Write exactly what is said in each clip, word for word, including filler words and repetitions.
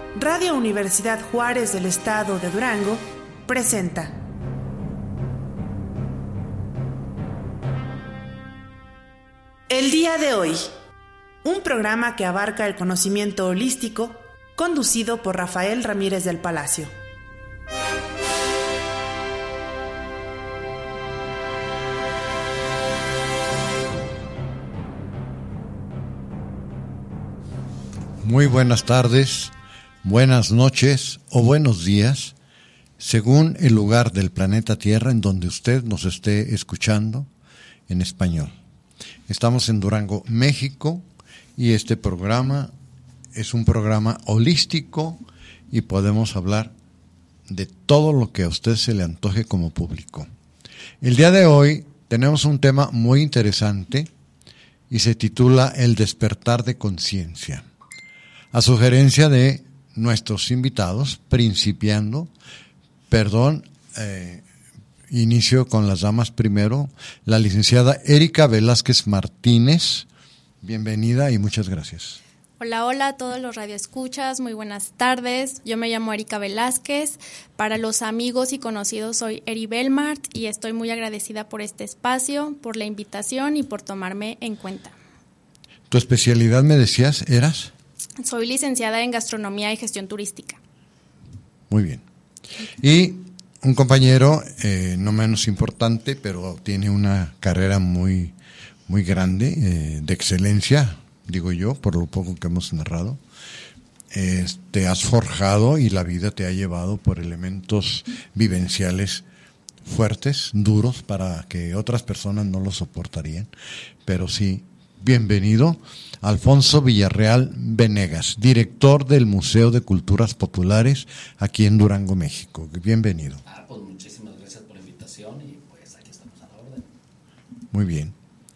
Radio Universidad Juárez del Estado de Durango presenta El día de hoy, un programa que abarca el conocimiento holístico, conducido por Rafael Ramírez del Palacio. Muy buenas tardes, buenas noches o buenos días, según el lugar del planeta Tierra en donde usted nos esté escuchando en español. Estamos en Durango, México, y este programa es un programa holístico y podemos hablar de todo lo que a usted se le antoje como público. El día de hoy tenemos un tema muy interesante y se titula El despertar de conciencia. A sugerencia de nuestros invitados, principiando, perdón, eh, inicio con las damas primero, la licenciada Erika Velázquez Martínez, bienvenida y muchas gracias. Hola, hola a todos los radioescuchas, muy buenas tardes, yo me llamo Erika Velázquez, para los amigos y conocidos soy Eri Belmart y estoy muy agradecida por este espacio, por la invitación y por tomarme en cuenta. ¿Tu especialidad, me decías, eras? Soy licenciada en Gastronomía y Gestión Turística. Muy bien. Y un compañero, eh, no menos importante, pero tiene una carrera muy, muy grande, eh, de excelencia, digo yo, por lo poco que hemos narrado. Eh, te has forjado y la vida te ha llevado por elementos vivenciales fuertes, duros, para que otras personas no lo soportarían. Pero sí, bienvenido. Alfonso Villarreal Venegas, director del Museo de Culturas Populares aquí en Durango, México. Bienvenido. Ah, pues muchísimas gracias por la invitación y pues aquí estamos a la orden. Muy bien.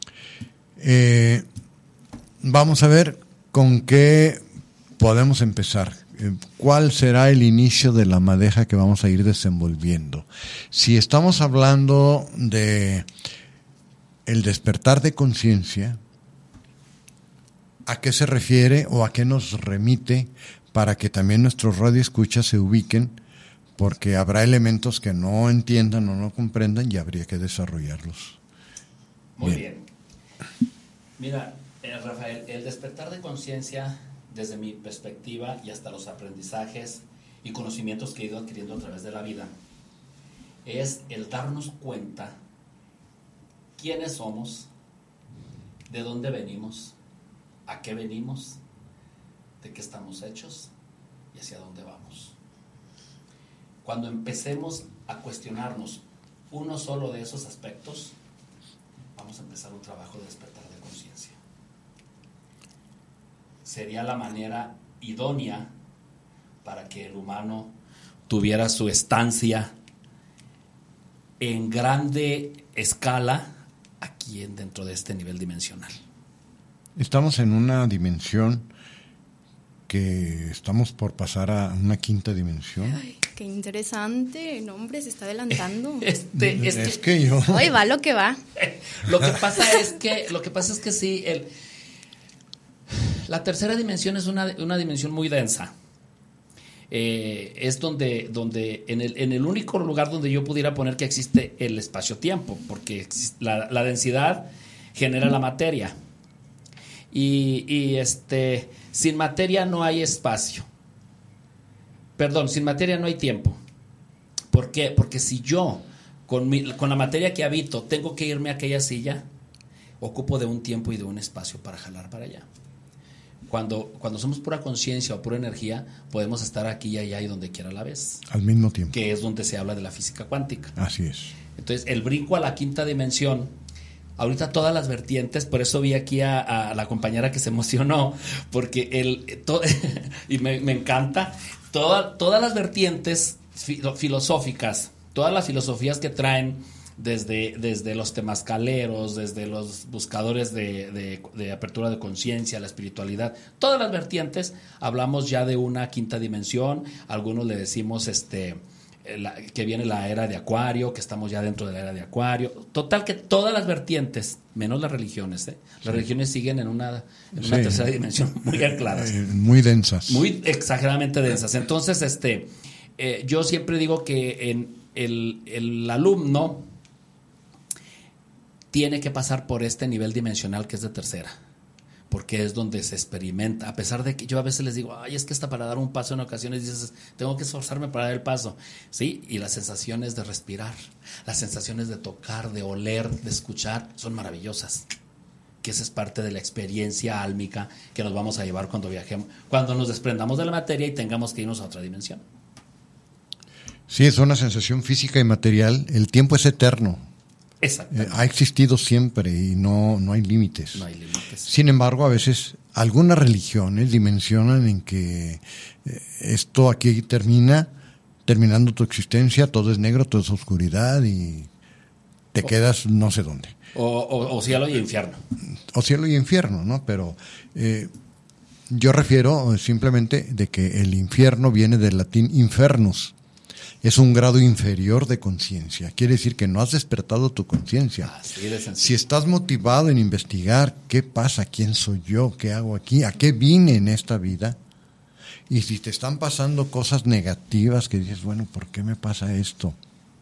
Eh, vamos a ver con qué podemos empezar. ¿Cuál será el inicio de la madeja que vamos a ir desenvolviendo? Si estamos hablando de el despertar de conciencia, ¿a qué se refiere o a qué nos remite para que también nuestros radioescuchas se ubiquen? Porque habrá elementos que no entiendan o no comprendan y habría que desarrollarlos. Muy bien. bien. Mira, eh, Rafael, el despertar de conciencia, desde mi perspectiva y hasta los aprendizajes y conocimientos que he ido adquiriendo a través de la vida, es el darnos cuenta quiénes somos, de dónde venimos, a qué venimos, de qué estamos hechos y hacia dónde vamos. Cuando empecemos a cuestionarnos uno solo de esos aspectos, vamos a empezar un trabajo de despertar de conciencia. Sería la manera idónea para que el humano tuviera su estancia en grande escala aquí dentro de este nivel dimensional. Estamos en una dimensión que estamos por pasar a una quinta dimensión. Ay, qué interesante, no, hombre, se está adelantando. Este, es, es, es que, que yo. Hoy va lo que va. Lo que pasa es que, lo que pasa es que sí, el, la tercera dimensión es una, una dimensión muy densa. Eh, es donde, donde en el, en el único lugar donde yo pudiera poner que existe el espacio-tiempo, porque la, la densidad genera la materia. Y, y este, sin materia no hay espacio. Perdón, sin materia no hay tiempo. ¿Por qué? Porque si yo, con, mi, con la materia que habito, tengo que irme a aquella silla, ocupo de un tiempo y de un espacio para jalar para allá. Cuando, cuando somos pura conciencia o pura energía, podemos estar aquí y allá y donde quiera a la vez. Al mismo tiempo. Que es donde se habla de la física cuántica. Así es. Entonces, el brinco a la quinta dimensión, ahorita todas las vertientes, por eso vi aquí a, a la compañera que se emocionó, porque el to, y me, me encanta, toda, todas las vertientes filo, filosóficas, todas las filosofías que traen desde, desde los temazcaleros, desde los buscadores de, de, de apertura de conciencia, la espiritualidad, todas las vertientes, hablamos ya de una quinta dimensión, algunos le decimos este la, que viene la era de Acuario, que estamos ya dentro de la era de Acuario. Total que todas las vertientes, menos las religiones, ¿eh? Las sí. religiones siguen en una, en una sí. tercera dimensión muy aclaradas. Eh, muy densas. Muy exageradamente densas. Entonces, este, eh, yo siempre digo que en el, el alumno tiene que pasar por este nivel dimensional que es de tercera, porque es donde se experimenta, a pesar de que yo a veces les digo, ay, es que hasta para dar un paso en ocasiones dices, tengo que esforzarme para dar el paso, ¿sí? Y las sensaciones de respirar, las sensaciones de tocar, de oler, de escuchar, son maravillosas, que esa es parte de la experiencia álmica que nos vamos a llevar cuando viajemos, cuando nos desprendamos de la materia y tengamos que irnos a otra dimensión. Sí, es una sensación física y material, el tiempo es eterno. Eh, ha existido siempre y no, no hay límites. No hay límites. Sin embargo, a veces algunas religiones dimensionan en que eh, esto aquí termina, terminando tu existencia, todo es negro, todo es oscuridad y te o, quedas no sé dónde. O, o, o cielo y infierno. O cielo y infierno, ¿no? Pero eh, yo refiero simplemente de que el infierno viene del latín infernus. Es un grado inferior de conciencia. Quiere decir que no has despertado tu conciencia. Si estás motivado en investigar qué pasa, quién soy yo, qué hago aquí, a qué vine en esta vida, y si te están pasando cosas negativas que dices, bueno, ¿por qué me pasa esto?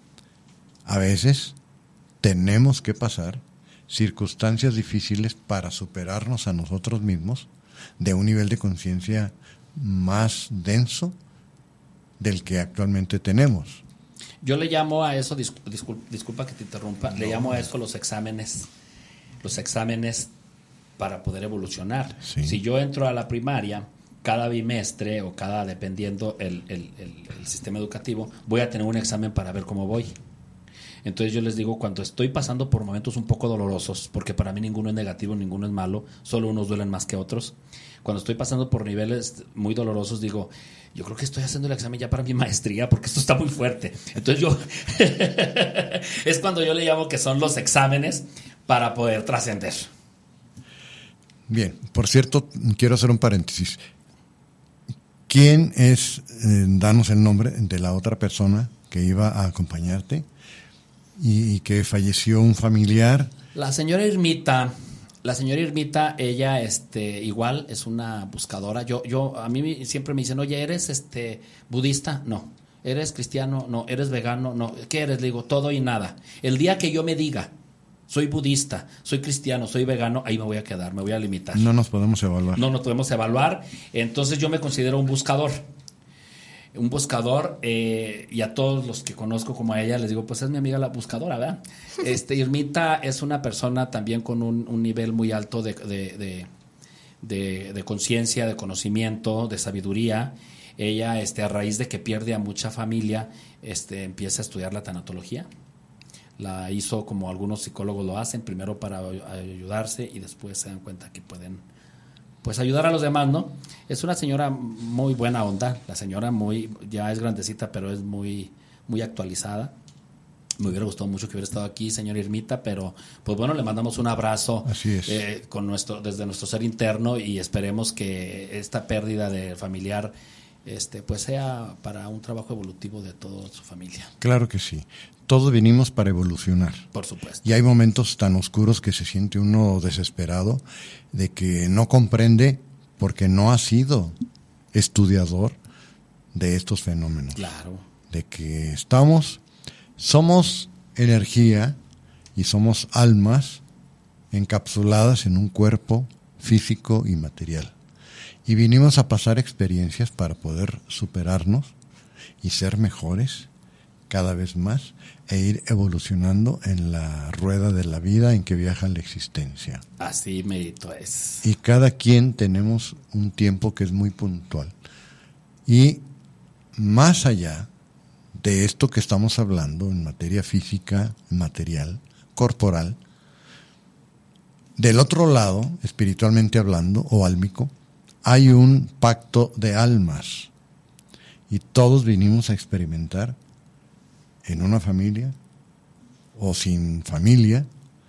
A veces tenemos que pasar circunstancias difíciles para superarnos a nosotros mismos de un nivel de conciencia más denso del que actualmente tenemos. Yo le llamo a eso, disculpa, disculpa que te interrumpa, no. le llamo a eso los exámenes, los exámenes para poder evolucionar. Sí. Si yo entro a la primaria, cada bimestre o cada, dependiendo el, el, el, el sistema educativo, voy a tener un examen para ver cómo voy. Entonces yo les digo, cuando estoy pasando por momentos un poco dolorosos, porque para mí ninguno es negativo, ninguno es malo, solo unos duelen más que otros. Cuando estoy pasando por niveles muy dolorosos, digo, yo creo que estoy haciendo el examen ya para mi maestría, porque esto está muy fuerte. Entonces yo, es cuando yo le llamo que son los exámenes para poder trascender. Bien, por cierto, quiero hacer un paréntesis. ¿Quién es, eh, danos el nombre de la otra persona que iba a acompañarte y, y que falleció un familiar? La señora Irmita. La señora Irmita, ella este igual es una buscadora. Yo yo a mí siempre me dicen, "Oye, ¿eres este budista?" No. ¿Eres cristiano? No. ¿Eres vegano? No. ¿Qué eres? Le digo, todo y nada. El día que yo me diga, soy budista, soy cristiano, soy vegano, ahí me voy a quedar, me voy a limitar. No nos podemos evaluar. No nos podemos evaluar. Entonces yo me considero un buscador. Un buscador, eh, y a todos los que conozco como a ella les digo, pues es mi amiga la buscadora, ¿verdad? Este, Irmita es una persona también con un, un nivel muy alto de, de, de, de, de conciencia, de conocimiento, de sabiduría. Ella, este, a raíz de que pierde a mucha familia, este, empieza a estudiar la tanatología. La hizo como algunos psicólogos lo hacen, primero para ayudarse y después se dan cuenta que pueden pues ayudar a los demás, ¿no? Es una señora muy buena onda, la señora muy, ya es grandecita, pero es muy, muy actualizada. Me hubiera gustado mucho que hubiera estado aquí, señora Irmita, pero pues bueno, le mandamos un abrazo. Así es. eh, con nuestro, desde nuestro ser interno, y esperemos que esta pérdida de familiar este, pues sea para un trabajo evolutivo de toda su familia. Claro que sí. Todos venimos para evolucionar. Por supuesto. Y hay momentos tan oscuros que se siente uno desesperado de que no comprende porque no ha sido estudiador de estos fenómenos. Claro. De que estamos, somos energía y somos almas encapsuladas en un cuerpo físico y material. Y vinimos a pasar experiencias para poder superarnos y ser mejores cada vez más e ir evolucionando en la rueda de la vida en que viaja la existencia. Así merito es. Y cada quien tenemos un tiempo que es muy puntual. Y más allá de esto que estamos hablando en materia física, material, corporal, del otro lado, espiritualmente hablando, o álmico, hay un pacto de almas. Y todos vinimos a experimentar en una familia o sin familia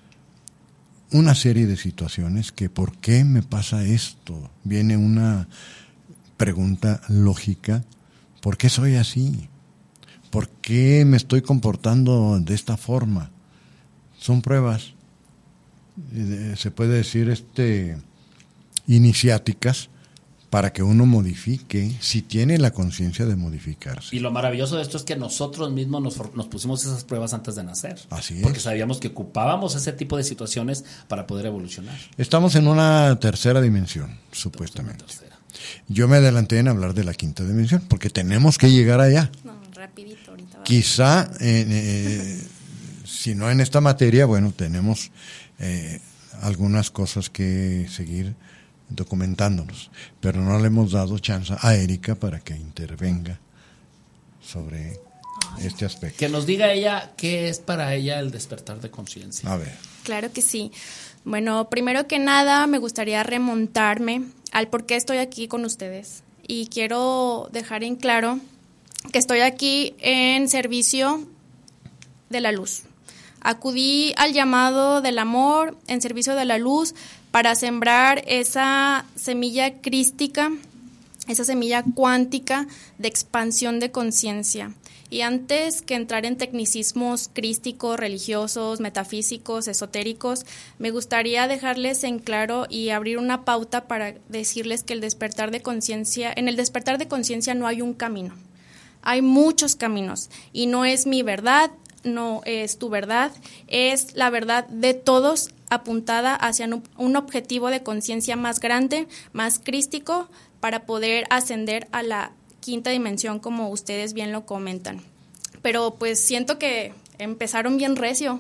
una serie de situaciones que ¿por qué me pasa esto? Viene una pregunta lógica, ¿por qué soy así? ¿por qué me estoy comportando de esta forma? Son pruebas, eh, se puede decir, este, iniciáticas, para que uno modifique, si tiene la conciencia de modificarse. Y lo maravilloso de esto es que nosotros mismos nos, nos pusimos esas pruebas antes de nacer. Así es. Porque sabíamos que ocupábamos ese tipo de situaciones para poder evolucionar. Estamos en una tercera dimensión, supuestamente. Tercera. Yo me adelanté en hablar de la quinta dimensión, porque tenemos que llegar allá. No, rapidito ahorita. Va. Quizá, eh, eh, si no en esta materia, bueno, tenemos eh, algunas cosas que seguir documentándonos, pero no le hemos dado chance a Erika para que intervenga sobre este aspecto. Que nos diga ella qué es para ella el despertar de conciencia. A ver. Claro que sí. Bueno, primero que nada me gustaría remontarme al por qué estoy aquí con ustedes y quiero dejar en claro que estoy aquí en servicio de la luz. Acudí al llamado del amor en servicio de la luz para sembrar esa semilla crística, esa semilla cuántica de expansión de conciencia. Y antes que entrar en tecnicismos crísticos, religiosos, metafísicos, esotéricos, me gustaría dejarles en claro y abrir una pauta para decirles que el despertar de conciencia, en el despertar de conciencia no hay un camino, hay muchos caminos y no es mi verdad, no es tu verdad, es la verdad de todos apuntada hacia un objetivo de conciencia más grande, más crístico, para poder ascender a la quinta dimensión, como ustedes bien lo comentan. Pero pues siento que empezaron bien recio.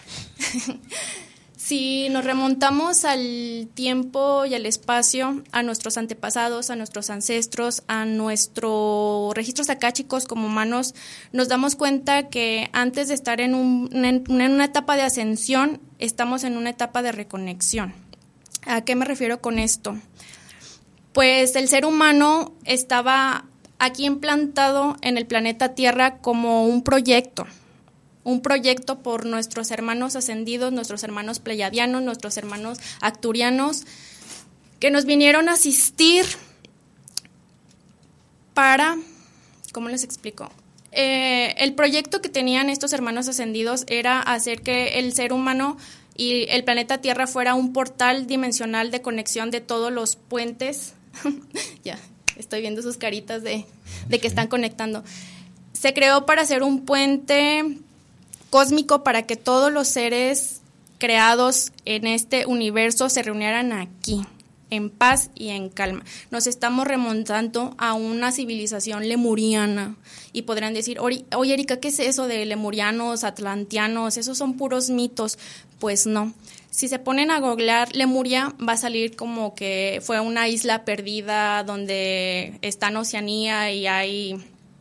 Si nos remontamos al tiempo y al espacio, a nuestros antepasados, a nuestros ancestros, a nuestros registros akáshicos como humanos, nos damos cuenta que antes de estar en, un, en una etapa de ascensión, estamos en una etapa de reconexión. ¿A qué me refiero con esto? Pues el ser humano estaba aquí implantado en el planeta Tierra como un proyecto. Un proyecto por nuestros hermanos ascendidos, nuestros hermanos pleiadianos, nuestros hermanos acturianos, que nos vinieron a asistir para, ¿cómo les explico? Eh, el proyecto que tenían estos hermanos ascendidos era hacer que el ser humano y el planeta Tierra fuera un portal dimensional de conexión de todos los puentes. Ya, estoy viendo sus caritas de, de que están conectando. Se creó para hacer un puente cósmico para que todos los seres creados en este universo se reunieran aquí, en paz y en calma. Nos estamos remontando a una civilización lemuriana y podrán decir, oye Erika, ¿qué es eso de lemurianos, atlanteanos? Esos son puros mitos. Pues no. Si se ponen a googlear Lemuria, va a salir como que fue una isla perdida donde está en Oceanía y hay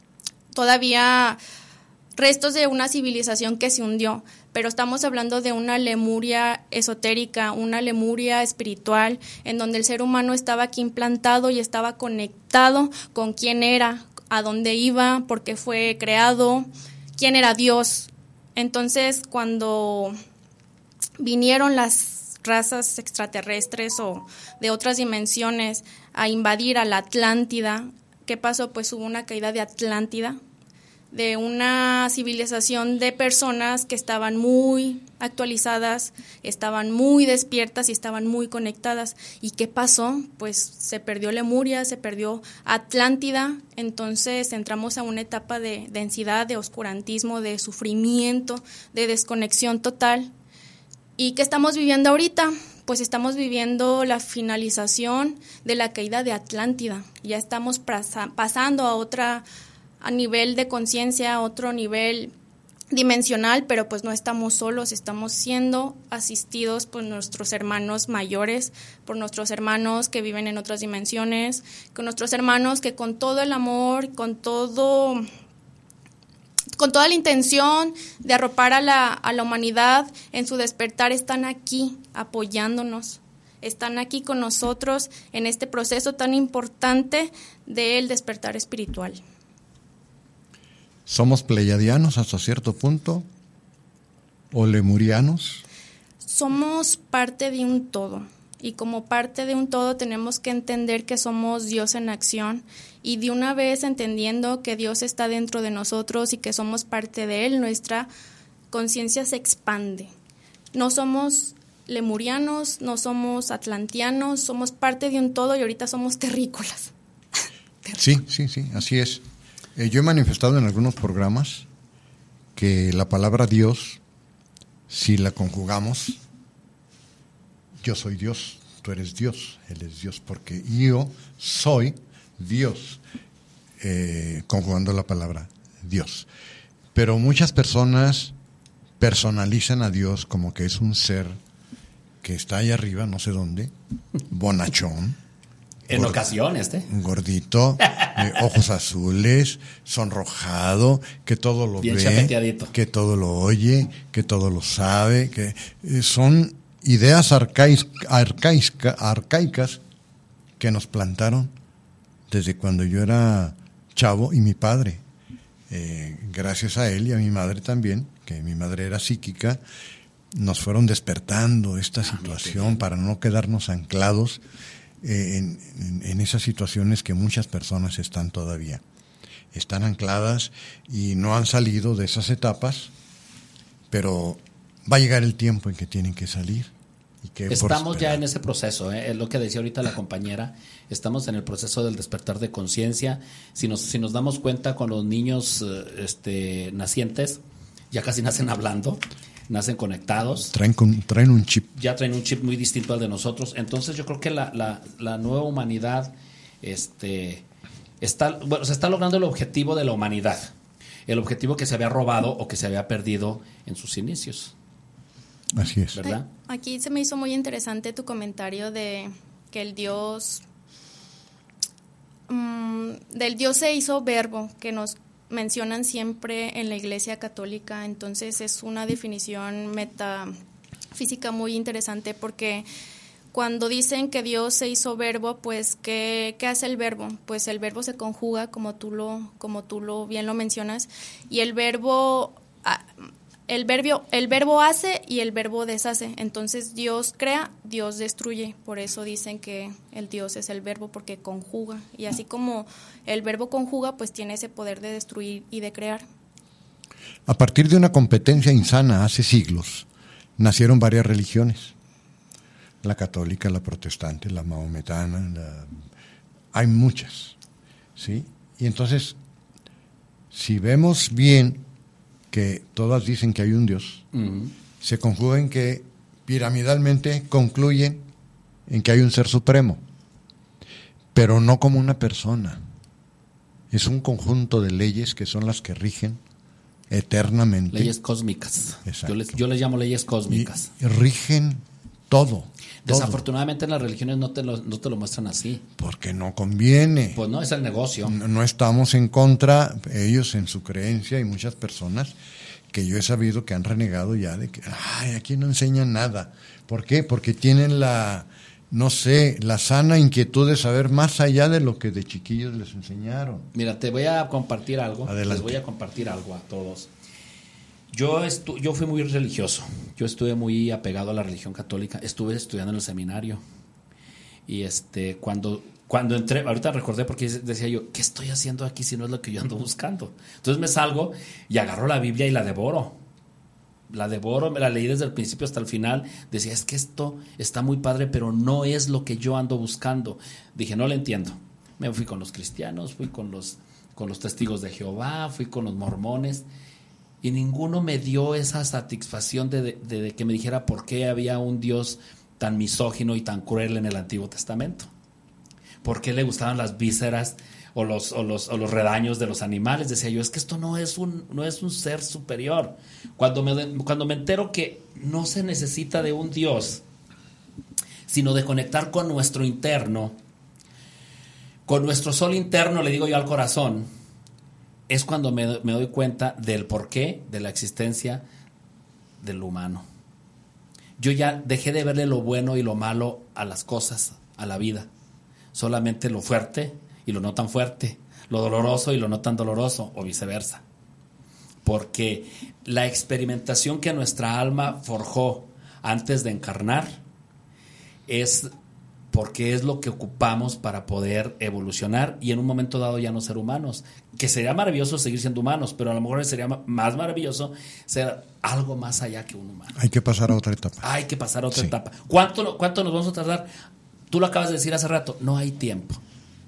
todavía restos de una civilización que se hundió, pero estamos hablando de una Lemuria esotérica, una Lemuria espiritual, en donde el ser humano estaba aquí implantado y estaba conectado con quién era, a dónde iba, por qué fue creado, quién era Dios. Entonces, cuando vinieron las razas extraterrestres o de otras dimensiones a invadir a la Atlántida, ¿qué pasó? Pues hubo una caída de Atlántida, de una civilización de personas que estaban muy actualizadas, estaban muy despiertas y estaban muy conectadas. ¿Y qué pasó? Pues se perdió Lemuria, se perdió Atlántida, entonces entramos a una etapa de densidad, de oscurantismo, de sufrimiento, de desconexión total. ¿Y qué estamos viviendo ahorita? Pues estamos viviendo la finalización de la caída de Atlántida. Ya estamos pasa- pasando a otra a nivel de conciencia, a otro nivel dimensional, pero pues no estamos solos, estamos siendo asistidos por nuestros hermanos mayores, por nuestros hermanos que viven en otras dimensiones, con nuestros hermanos que con todo el amor, con todo, con toda la intención de arropar a la, a la humanidad en su despertar, están aquí apoyándonos, están aquí con nosotros en este proceso tan importante del despertar espiritual. ¿Somos pleiadianos hasta cierto punto? ¿O lemurianos? Somos parte de un todo. y como parte de un todo tenemos que entender que somos Dios en acción, y de una vez entendiendo que Dios está dentro de nosotros y que somos parte de Él, nuestra conciencia se expande. No somos lemurianos, no somos atlanteanos, somos parte de un todo y ahorita somos terrícolas. Sí, sí, sí, así es. Eh, yo he manifestado en algunos programas que la palabra Dios, si la conjugamos, yo soy Dios, tú eres Dios, Él es Dios, porque yo soy Dios, eh, conjugando la palabra Dios. Pero muchas personas personalizan a Dios como que es un ser que está ahí arriba, no sé dónde, bonachón. En Gord- ocasiones, ¿eh? Gordito, eh, ojos azules, sonrojado, que todo lo Bien ve, chapeteadito. que todo lo oye, que todo lo sabe, que eh, son ideas arcaic, arcaica, arcaicas que nos plantaron desde cuando yo era chavo y mi padre. Eh, gracias a él y a mi madre también, que mi madre era psíquica, nos fueron despertando esta situación para no quedarnos anclados eh, en, en, en esas situaciones que muchas personas están todavía. Están ancladas y no han salido de esas etapas, pero va a llegar el tiempo en que tienen que salir. Y que estamos ya en ese proceso, ¿eh? Es lo que decía ahorita la compañera, estamos en el proceso del despertar de conciencia. Si nos, si nos damos cuenta con los niños este, nacientes, ya casi nacen hablando, nacen conectados. Traen, con, traen un chip. Ya traen un chip muy distinto al de nosotros. Entonces yo creo que la, la, la nueva humanidad este, está, bueno, se está logrando el objetivo de la humanidad, el objetivo que se había robado o que se había perdido en sus inicios. Así es. ¿Verdad? Aquí se me hizo muy interesante tu comentario de que el Dios, um, del Dios se hizo verbo, que nos mencionan siempre en la Iglesia Católica. Entonces es una definición metafísica muy interesante, porque cuando dicen que Dios se hizo verbo, pues ¿qué, qué hace el verbo? Pues el verbo se conjuga, como tú lo, como tú lo bien lo mencionas, y el verbo... El verbo, el verbo hace y el verbo deshace. Entonces Dios crea, Dios destruye. Por eso dicen que el Dios es el verbo, porque conjuga. Y así como el verbo conjuga, pues tiene ese poder de destruir y de crear. A partir de una competencia insana hace siglos, nacieron varias religiones. La católica, la protestante, la maometana, la... hay muchas, ¿sí? Y entonces, si vemos bien que todas dicen que hay un Dios, uh-huh. se conjugan que piramidalmente concluyen en que hay un ser supremo, pero no como una persona. Es un conjunto de leyes que son las que rigen eternamente. Leyes cósmicas. Yo les, yo les llamo leyes cósmicas. Y rigen todo. Desafortunadamente todo. En las religiones no te, lo, no te lo muestran así. Porque no conviene. Pues no, es el negocio. No, no estamos en contra, ellos en su creencia y muchas personas que yo he sabido que han renegado ya de que, ay, aquí no enseñan nada. ¿Por qué? Porque tienen la, no sé, la sana inquietud de saber más allá de lo que de chiquillos les enseñaron. Mira, te voy a compartir algo. Adelante. Les voy a compartir algo a todos. Yo, estu- yo fui muy religioso, yo estuve muy apegado a la religión católica, estuve estudiando en el seminario y este cuando, cuando entré, ahorita recordé porque decía yo, ¿qué estoy haciendo aquí si no es lo que yo ando buscando? Entonces me salgo y agarro la Biblia y la devoro, la devoro, me la leí desde el principio hasta el final, decía, es que esto está muy padre, pero no es lo que yo ando buscando. Dije, no lo entiendo. Me fui con los cristianos, fui con los, con los testigos de Jehová, fui con los mormones, y ninguno me dio esa satisfacción de, de, de que me dijera por qué había un Dios tan misógino y tan cruel en el Antiguo Testamento. ¿Por qué le gustaban las vísceras o los, o los, o los redaños de los animales? Decía yo, es que esto no es un, no es un ser superior. Cuando me, cuando me entero que no se necesita de un Dios, sino de conectar con nuestro interno, con nuestro sol interno, le digo yo al corazón, es cuando me, me doy cuenta del porqué de la existencia del humano. Yo ya dejé de verle lo bueno y lo malo a las cosas, a la vida. Solamente lo fuerte y lo no tan fuerte, lo doloroso y lo no tan doloroso, o viceversa. Porque la experimentación que nuestra alma forjó antes de encarnar es porque es lo que ocupamos para poder evolucionar y en un momento dado ya no ser humanos, que sería maravilloso seguir siendo humanos, pero a lo mejor sería más maravilloso ser algo más allá que un humano. Hay que pasar a otra etapa. Hay que pasar a otra Sí. etapa. ¿Cuánto, ¿Cuánto nos vamos a tardar? Tú lo acabas de decir hace rato, no hay tiempo.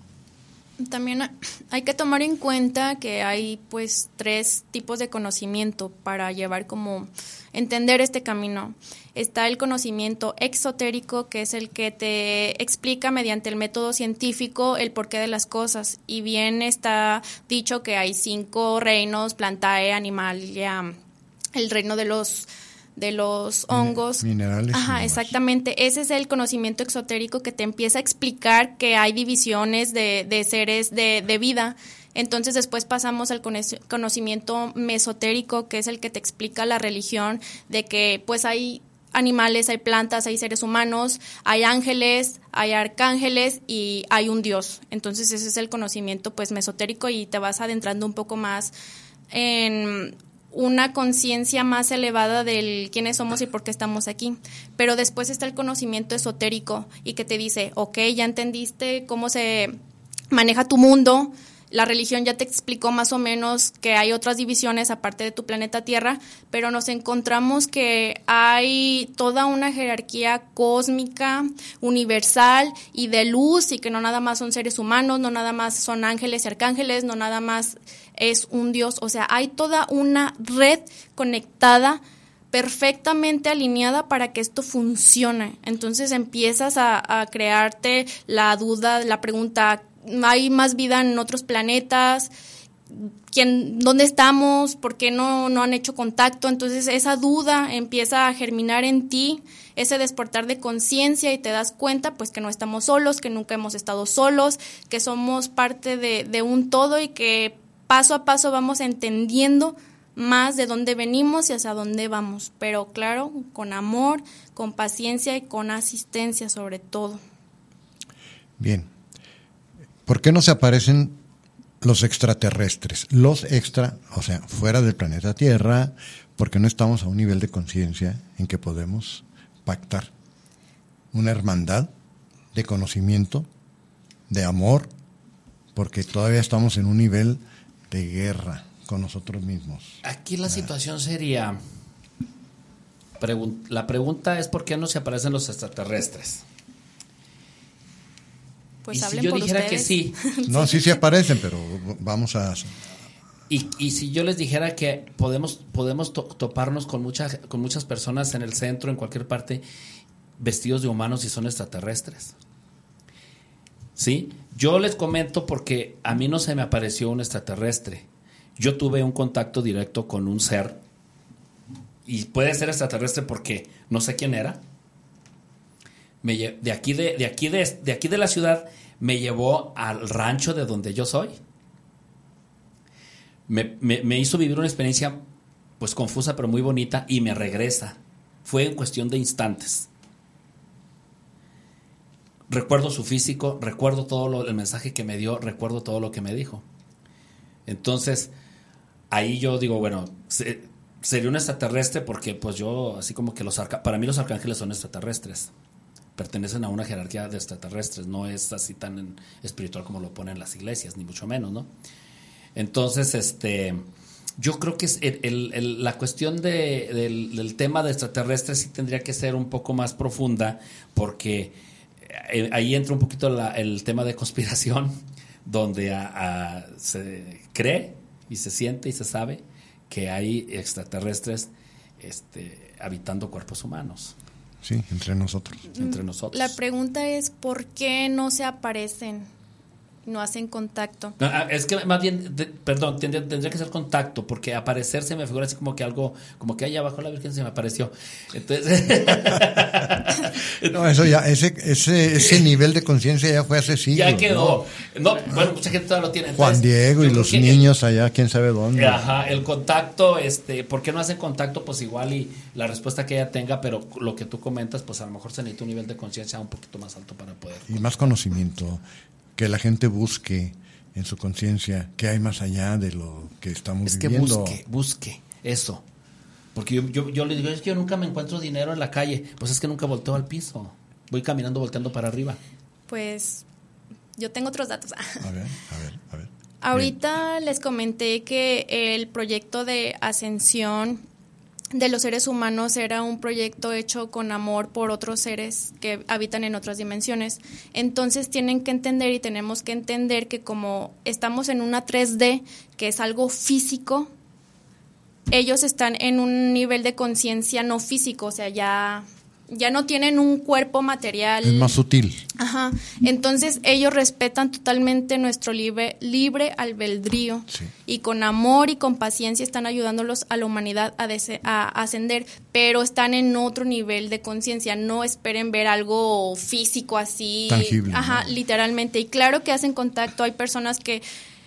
También hay que tomar en cuenta que hay pues tres tipos de conocimiento para llevar como entender este camino. Está el conocimiento exotérico, que es el que te explica mediante el método científico el porqué de las cosas. Y bien está dicho que hay cinco reinos: Plantae, Animalia, el reino de los de los hongos. Minerales. Ajá, exactamente. Ese es el conocimiento exotérico que te empieza a explicar que hay divisiones de, de seres de, de vida. Entonces después pasamos al conocimiento mesotérico, que es el que te explica la religión, de que pues hay animales, hay plantas, hay seres humanos, hay ángeles, hay arcángeles y hay un Dios. Entonces ese es el conocimiento pues mesotérico y te vas adentrando un poco más en una conciencia más elevada del quiénes somos y por qué estamos aquí. Pero después está el conocimiento esotérico y que te dice, ok, ya entendiste cómo se maneja tu mundo, la religión ya te explicó más o menos que hay otras divisiones aparte de tu planeta Tierra, pero nos encontramos que hay toda una jerarquía cósmica, universal y de luz, y que no nada más son seres humanos, no nada más son ángeles y arcángeles, no nada más es un Dios. O sea, hay toda una red conectada, perfectamente alineada para que esto funcione. Entonces empiezas a, a crearte la duda, la pregunta, ¿hay más vida en otros planetas? ¿Quién, ¿Dónde estamos? ¿Por qué no, no han hecho contacto? Entonces esa duda empieza a germinar en ti, ese despertar de conciencia, y te das cuenta pues que no estamos solos, que nunca hemos estado solos, que somos parte de, de un todo y que paso a paso vamos entendiendo más de dónde venimos y hacia dónde vamos. Pero claro, con amor, con paciencia y con asistencia sobre todo. Bien. ¿Por qué no se aparecen los extraterrestres? Los extra, o sea, fuera del planeta Tierra, porque no estamos a un nivel de conciencia en que podemos pactar una hermandad de conocimiento, de amor, porque todavía estamos en un nivel de guerra con nosotros mismos. Aquí la situación sería, pregun- la pregunta es ¿por qué no se aparecen los extraterrestres? Pues y hablen si yo por dijera ustedes. que sí. No, sí se aparecen, pero vamos a... Y, y si yo les dijera que podemos, podemos to- toparnos con, mucha, con muchas personas en el centro, en cualquier parte, vestidos de humanos y son extraterrestres. ¿Sí? Yo les comento porque a mí no se me apareció un extraterrestre. Yo tuve un contacto directo con un ser, y puede ser extraterrestre porque no sé quién era. Me lle- de aquí de, de aquí de, de aquí de la ciudad me llevó al rancho de donde yo soy. Me, me, me hizo vivir una experiencia pues confusa pero muy bonita y me regresa. Fue en cuestión de instantes. Recuerdo su físico, recuerdo todo lo, el mensaje que me dio, recuerdo todo lo que me dijo. Entonces, ahí yo digo, bueno, se, sería un extraterrestre porque pues yo, así como que los arca- para mí los arcángeles son extraterrestres. Pertenecen a una jerarquía de extraterrestres, no es así tan en, espiritual como lo ponen las iglesias, ni mucho menos, ¿no? Entonces, este, yo creo que es el, el, el, la cuestión de, del, del tema de extraterrestres sí tendría que ser un poco más profunda, porque eh, ahí entra un poquito la, el tema de conspiración, donde a, a, se cree y se siente y se sabe que hay extraterrestres este, habitando cuerpos humanos. Sí, entre nosotros. Entre nosotros. La pregunta es ¿por qué no se aparecen? No hacen contacto. No, es que más bien, de, perdón, tendría, tendría que ser contacto, porque aparecer se me figura así como que algo, como que allá abajo la Virgen se me apareció. Entonces, no, eso ya, ese, ese, ese nivel de conciencia ya fue hace siglos. ya quedó. ¿no? No, bueno, mucha gente todavía lo tiene. Juan Entonces, Diego y yo los creo que niños allá, quién sabe dónde. El, ajá, el contacto, este, ¿por qué no hacen contacto? Pues igual y la respuesta que ella tenga, pero lo que tú comentas, pues a lo mejor se necesita un nivel de conciencia un poquito más alto para poder. Y más conocimiento, que la gente busque en su conciencia qué hay más allá de lo que estamos es que viviendo. busque, busque eso. Porque yo, yo, yo le digo, es que yo nunca me encuentro dinero en la calle. Pues es que nunca volteo al piso. voy caminando volteando para arriba. Pues yo tengo otros datos. A ver, a ver, a ver. Ahorita Bien. les comenté que el proyecto de ascensión de los seres humanos era un proyecto hecho con amor por otros seres que habitan en otras dimensiones. Entonces tienen que entender y tenemos que entender que como estamos en una tres D, que es algo físico, ellos están en un nivel de conciencia no físico, o sea, ya... ya no tienen un cuerpo material. Es más sutil. Ajá. Entonces ellos respetan totalmente nuestro libre, libre albedrío. Sí. Y con amor y con paciencia están ayudándolos a la humanidad a, dese, a ascender, pero están en otro nivel de conciencia. No esperen ver algo físico así. Tangible. Ajá, ¿no? literalmente. Y claro que hacen contacto. Hay personas que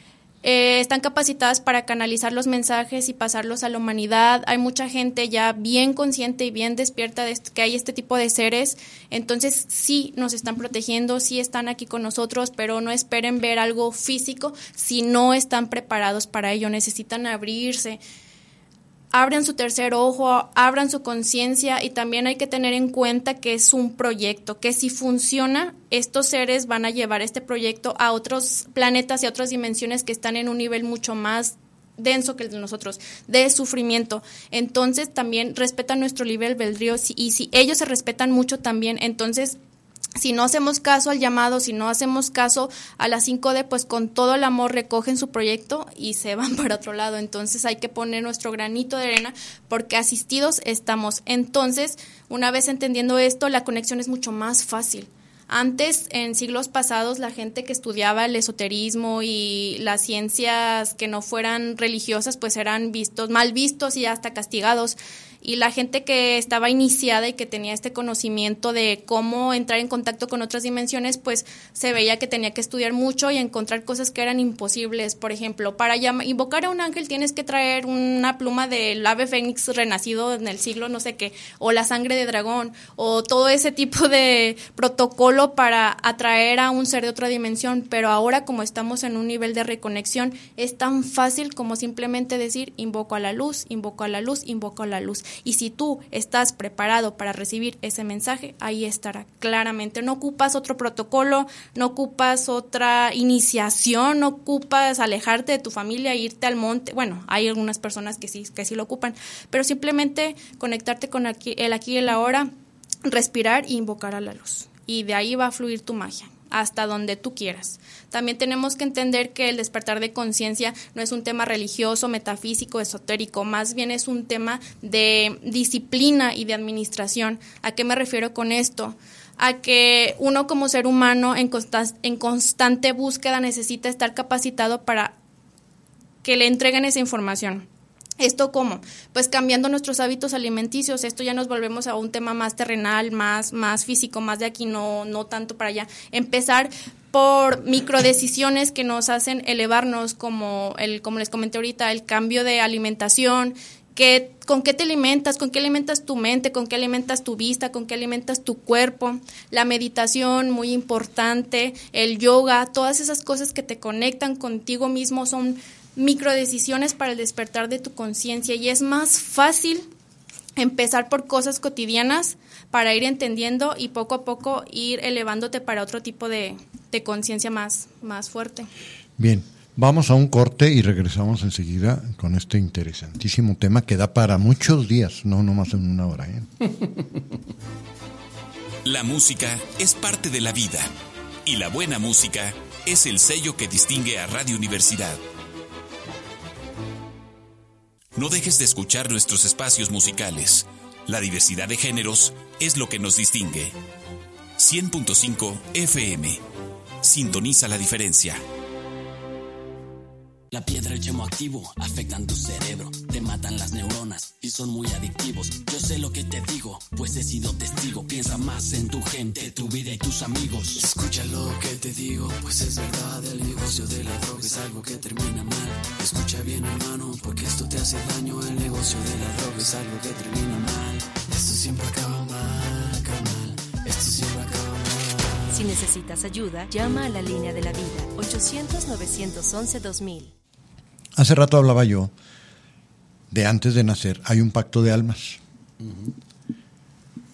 Eh, están capacitadas para canalizar los mensajes y pasarlos a la humanidad. Hay mucha gente ya bien consciente y bien despierta de que hay este tipo de seres. Entonces sí nos están protegiendo, sí están aquí con nosotros, pero no esperen ver algo físico si no están preparados para ello. Necesitan abrirse. Abran su tercer ojo, abran su conciencia, y también hay que tener en cuenta que es un proyecto, que si funciona, estos seres van a llevar este proyecto a otros planetas y a otras dimensiones que están en un nivel mucho más denso que el de nosotros, de sufrimiento. Entonces también respetan nuestro libre albedrío, y si ellos se respetan mucho también, entonces si no hacemos caso al llamado, si no hacemos caso a la cinco D, pues con todo el amor recogen su proyecto y se van para otro lado. Entonces hay que poner nuestro granito de arena porque asistidos estamos. Entonces, una vez entendiendo esto, la conexión es mucho más fácil. Antes, en siglos pasados, la gente que estudiaba el esoterismo y las ciencias que no fueran religiosas, pues eran vistos, mal vistos y hasta castigados. Y la gente que estaba iniciada y que tenía este conocimiento de cómo entrar en contacto con otras dimensiones, pues se veía que tenía que estudiar mucho y encontrar cosas que eran imposibles. Por ejemplo, para llama, invocar a un ángel tienes que traer una pluma del ave fénix renacido en el siglo no sé qué, o la sangre de dragón, o todo ese tipo de protocolo para atraer a un ser de otra dimensión. Pero ahora, como estamos en un nivel de reconexión, es tan fácil como simplemente decir: invoco a la luz, invoco a la luz, invoco a la luz. Y si tú estás preparado para recibir ese mensaje, ahí estará claramente. No ocupas otro protocolo, no ocupas otra iniciación, no ocupas alejarte de tu familia, irte al monte. Bueno, hay algunas personas que sí, que sí lo ocupan, pero simplemente conectarte con aquí, el aquí y el ahora, respirar e invocar a la luz. Y de ahí va a fluir tu magia, hasta donde tú quieras. También tenemos que entender que el despertar de conciencia no es un tema religioso, metafísico, esotérico, más bien es un tema de disciplina y de administración. ¿A qué me refiero con esto? A que uno como ser humano en, consta- en constante búsqueda necesita estar capacitado para que le entreguen esa información. ¿Esto cómo? Pues cambiando nuestros hábitos alimenticios. Esto ya nos volvemos a un tema más terrenal, más, más físico, más de aquí, no, no tanto para allá. Empezar por microdecisiones que nos hacen elevarnos, como el, como les comenté ahorita, el cambio de alimentación, que, con qué te alimentas, con qué alimentas tu mente, con qué alimentas tu vista, con qué alimentas tu cuerpo, la meditación, muy importante, el yoga, todas esas cosas que te conectan contigo mismo son microdecisiones para el despertar de tu conciencia, y es más fácil empezar por cosas cotidianas para ir entendiendo y poco a poco ir elevándote para otro tipo de, de conciencia más, más fuerte. Bien, vamos a un corte y regresamos enseguida con este interesantísimo tema que da para muchos días, no nomás en una hora, ¿eh? La música es parte de la vida, y la buena música es el sello que distingue a Radio Universidad. No dejes de escuchar nuestros espacios musicales. La diversidad de géneros es lo que nos distingue. cien punto cinco F M. Sintoniza la diferencia. La piedra y el yemo activo afectan tu cerebro, te matan las neuronas y son muy adictivos. Yo sé lo que te digo, pues he sido testigo. Piensa más en tu gente, tu vida y tus amigos. Escucha lo que te digo, pues es verdad. El negocio de la droga es algo que termina mal. Escucha bien, hermano, porque esto te hace daño. El negocio de la droga es algo que termina mal. Esto siempre acaba mal, carnal. Esto siempre acaba mal. Si necesitas ayuda, llama a la línea de la vida, ochocientos, novecientos once, dos mil. Hace rato hablaba yo de antes de nacer hay un pacto de almas. Uh-huh.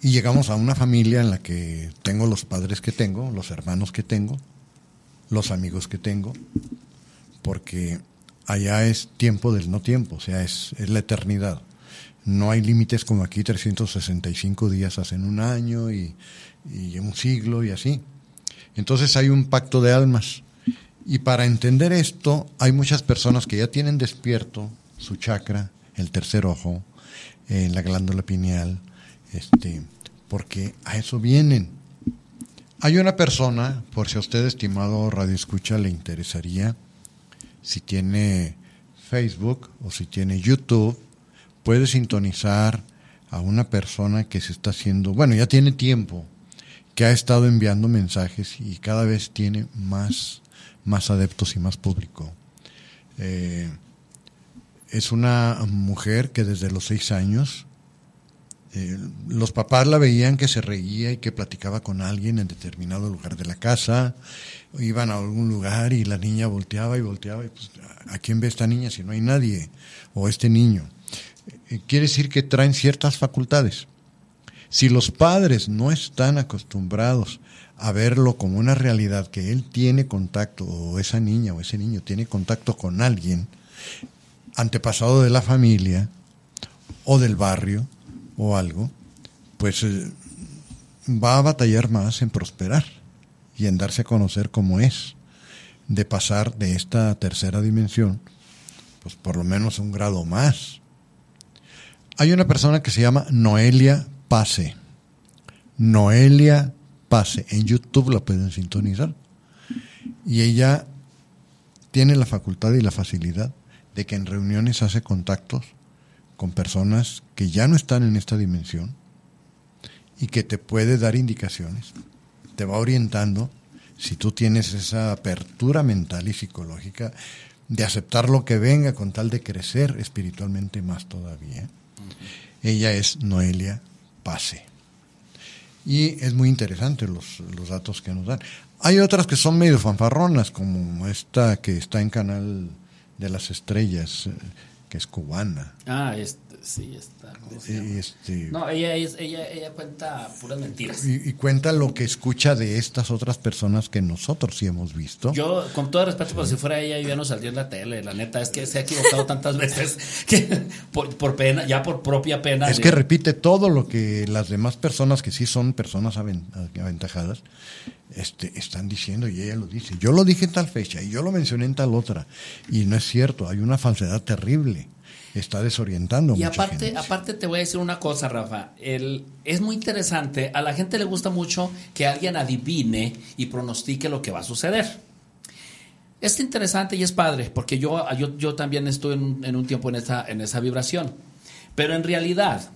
y llegamos a una familia en la que tengo los padres que tengo, los hermanos que tengo, los amigos que tengo, porque allá es tiempo del no tiempo, o sea, es, es la eternidad. No hay límites como aquí, trescientos sesenta y cinco días hacen un año y, y un siglo y así. Entonces hay un pacto de almas. Y para entender esto, hay muchas personas que ya tienen despierto su chakra, el tercer ojo, eh, la glándula pineal, este, porque a eso vienen. Hay una persona, por si a usted, estimado radioescucha, le interesaría, si tiene Facebook o si tiene YouTube, puede sintonizar a una persona que se está haciendo, bueno, ya tiene tiempo, que ha estado enviando mensajes y cada vez tiene más, más adeptos y más público. Eh, es una mujer que desde los seis años, eh, los papás la veían que se reía y que platicaba con alguien en determinado lugar de la casa, iban a algún lugar y la niña volteaba y volteaba, y pues, ¿a quién ve esta niña si no hay nadie? O este niño. Eh, quiere decir que traen ciertas facultades. Si los padres no están acostumbrados a verlo como una realidad, que él tiene contacto, o esa niña o ese niño tiene contacto con alguien, antepasado de la familia, o del barrio, o algo, pues eh, va a batallar más en prosperar y en darse a conocer cómo es, de pasar de esta tercera dimensión, pues por lo menos un grado más. Hay una persona que se llama Noelia Pase. Noelia Pase. En YouTube la pueden sintonizar. Y ella tiene la facultad y la facilidad de que en reuniones hace contactos con personas que ya no están en esta dimensión y que te puede dar indicaciones. Te va orientando, si tú tienes esa apertura mental y psicológica de aceptar lo que venga con tal de crecer espiritualmente más todavía. Uh-huh. Ella es Noelia Pase. Y es muy interesante los, los datos que nos dan. Hay otras que son medio fanfarronas, como esta que está en Canal de las Estrellas, que es cubana. Ah, este, sí, está. Este, no, ella, ella, ella cuenta puras mentiras. Y, y cuenta lo que escucha de estas otras personas que nosotros sí hemos visto. Yo, con todo respeto, sí. Pero si fuera ella, yo ya no saldría en la tele. La neta, es que se ha equivocado tantas veces que por, por pena, ya por propia pena. Es que repite todo lo que las demás personas, que sí son personas aventajadas, este, están diciendo, y ella lo dice. Yo lo dije en tal fecha y yo lo mencioné en tal otra. Y no es cierto, hay una falsedad terrible. Está desorientando a y mucha aparte, gente. aparte te voy a decir una cosa, Rafa. El, es muy interesante. A la gente le gusta mucho que alguien adivine y pronostique lo que va a suceder. Es interesante y es padre, porque yo, yo, yo también estuve en, en un tiempo en esa, en esa vibración. Pero en realidad,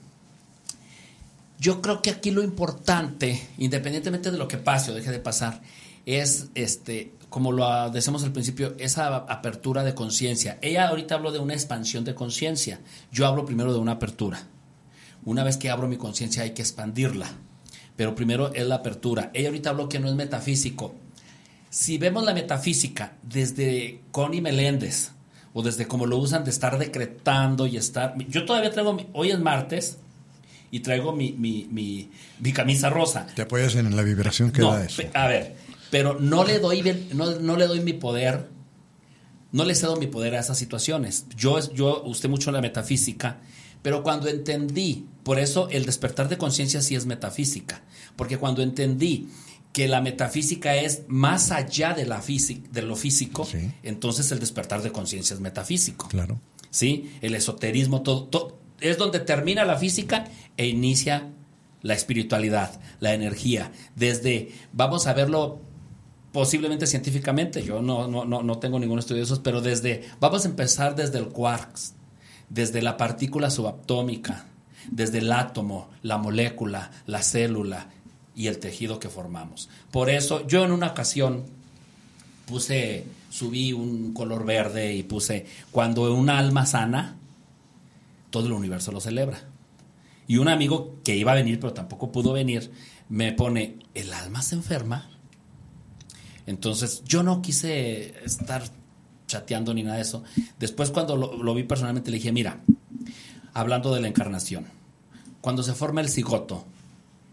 yo creo que aquí lo importante, independientemente de lo que pase o deje de pasar, es, este, como lo decimos al principio, esa apertura de conciencia. Ella ahorita habló de una expansión de conciencia. Yo hablo primero de una apertura. Una vez que abro mi conciencia hay que expandirla. Pero primero es la apertura. Ella ahorita habló que no es metafísico. Si vemos la metafísica desde Connie Meléndez, o desde como lo usan de estar decretando y estar... Yo todavía traigo... Mi, hoy es martes... y traigo mi, mi, mi, mi camisa rosa. ¿Te apoyas en la vibración que no, da eso? A ver, pero no le doy no, no le doy mi poder, no le cedo mi poder a esas situaciones. Yo, yo usé mucho la metafísica, pero cuando entendí, por eso el despertar de conciencia sí es metafísica, porque cuando entendí que la metafísica es más allá de, la física, de lo físico, sí. Entonces el despertar de conciencia es metafísico. Claro. ¿Sí? El esoterismo, todo... todo es donde termina la física e inicia la espiritualidad, la energía. Desde, vamos a verlo posiblemente científicamente, yo no, no, no, no tengo ningún estudio de esos, pero desde, vamos a empezar desde el quarks, desde la partícula subatómica, desde el átomo, la molécula, la célula y el tejido que formamos. Por eso, yo en una ocasión puse, subí un color verde y puse, cuando un alma sana, todo el universo lo celebra. Y un amigo que iba a venir, pero tampoco pudo venir, me pone, ¿el alma se enferma? Entonces, yo no quise estar chateando ni nada de eso. Después, cuando lo, lo vi personalmente, le dije, mira, hablando de la encarnación, cuando se forma el cigoto,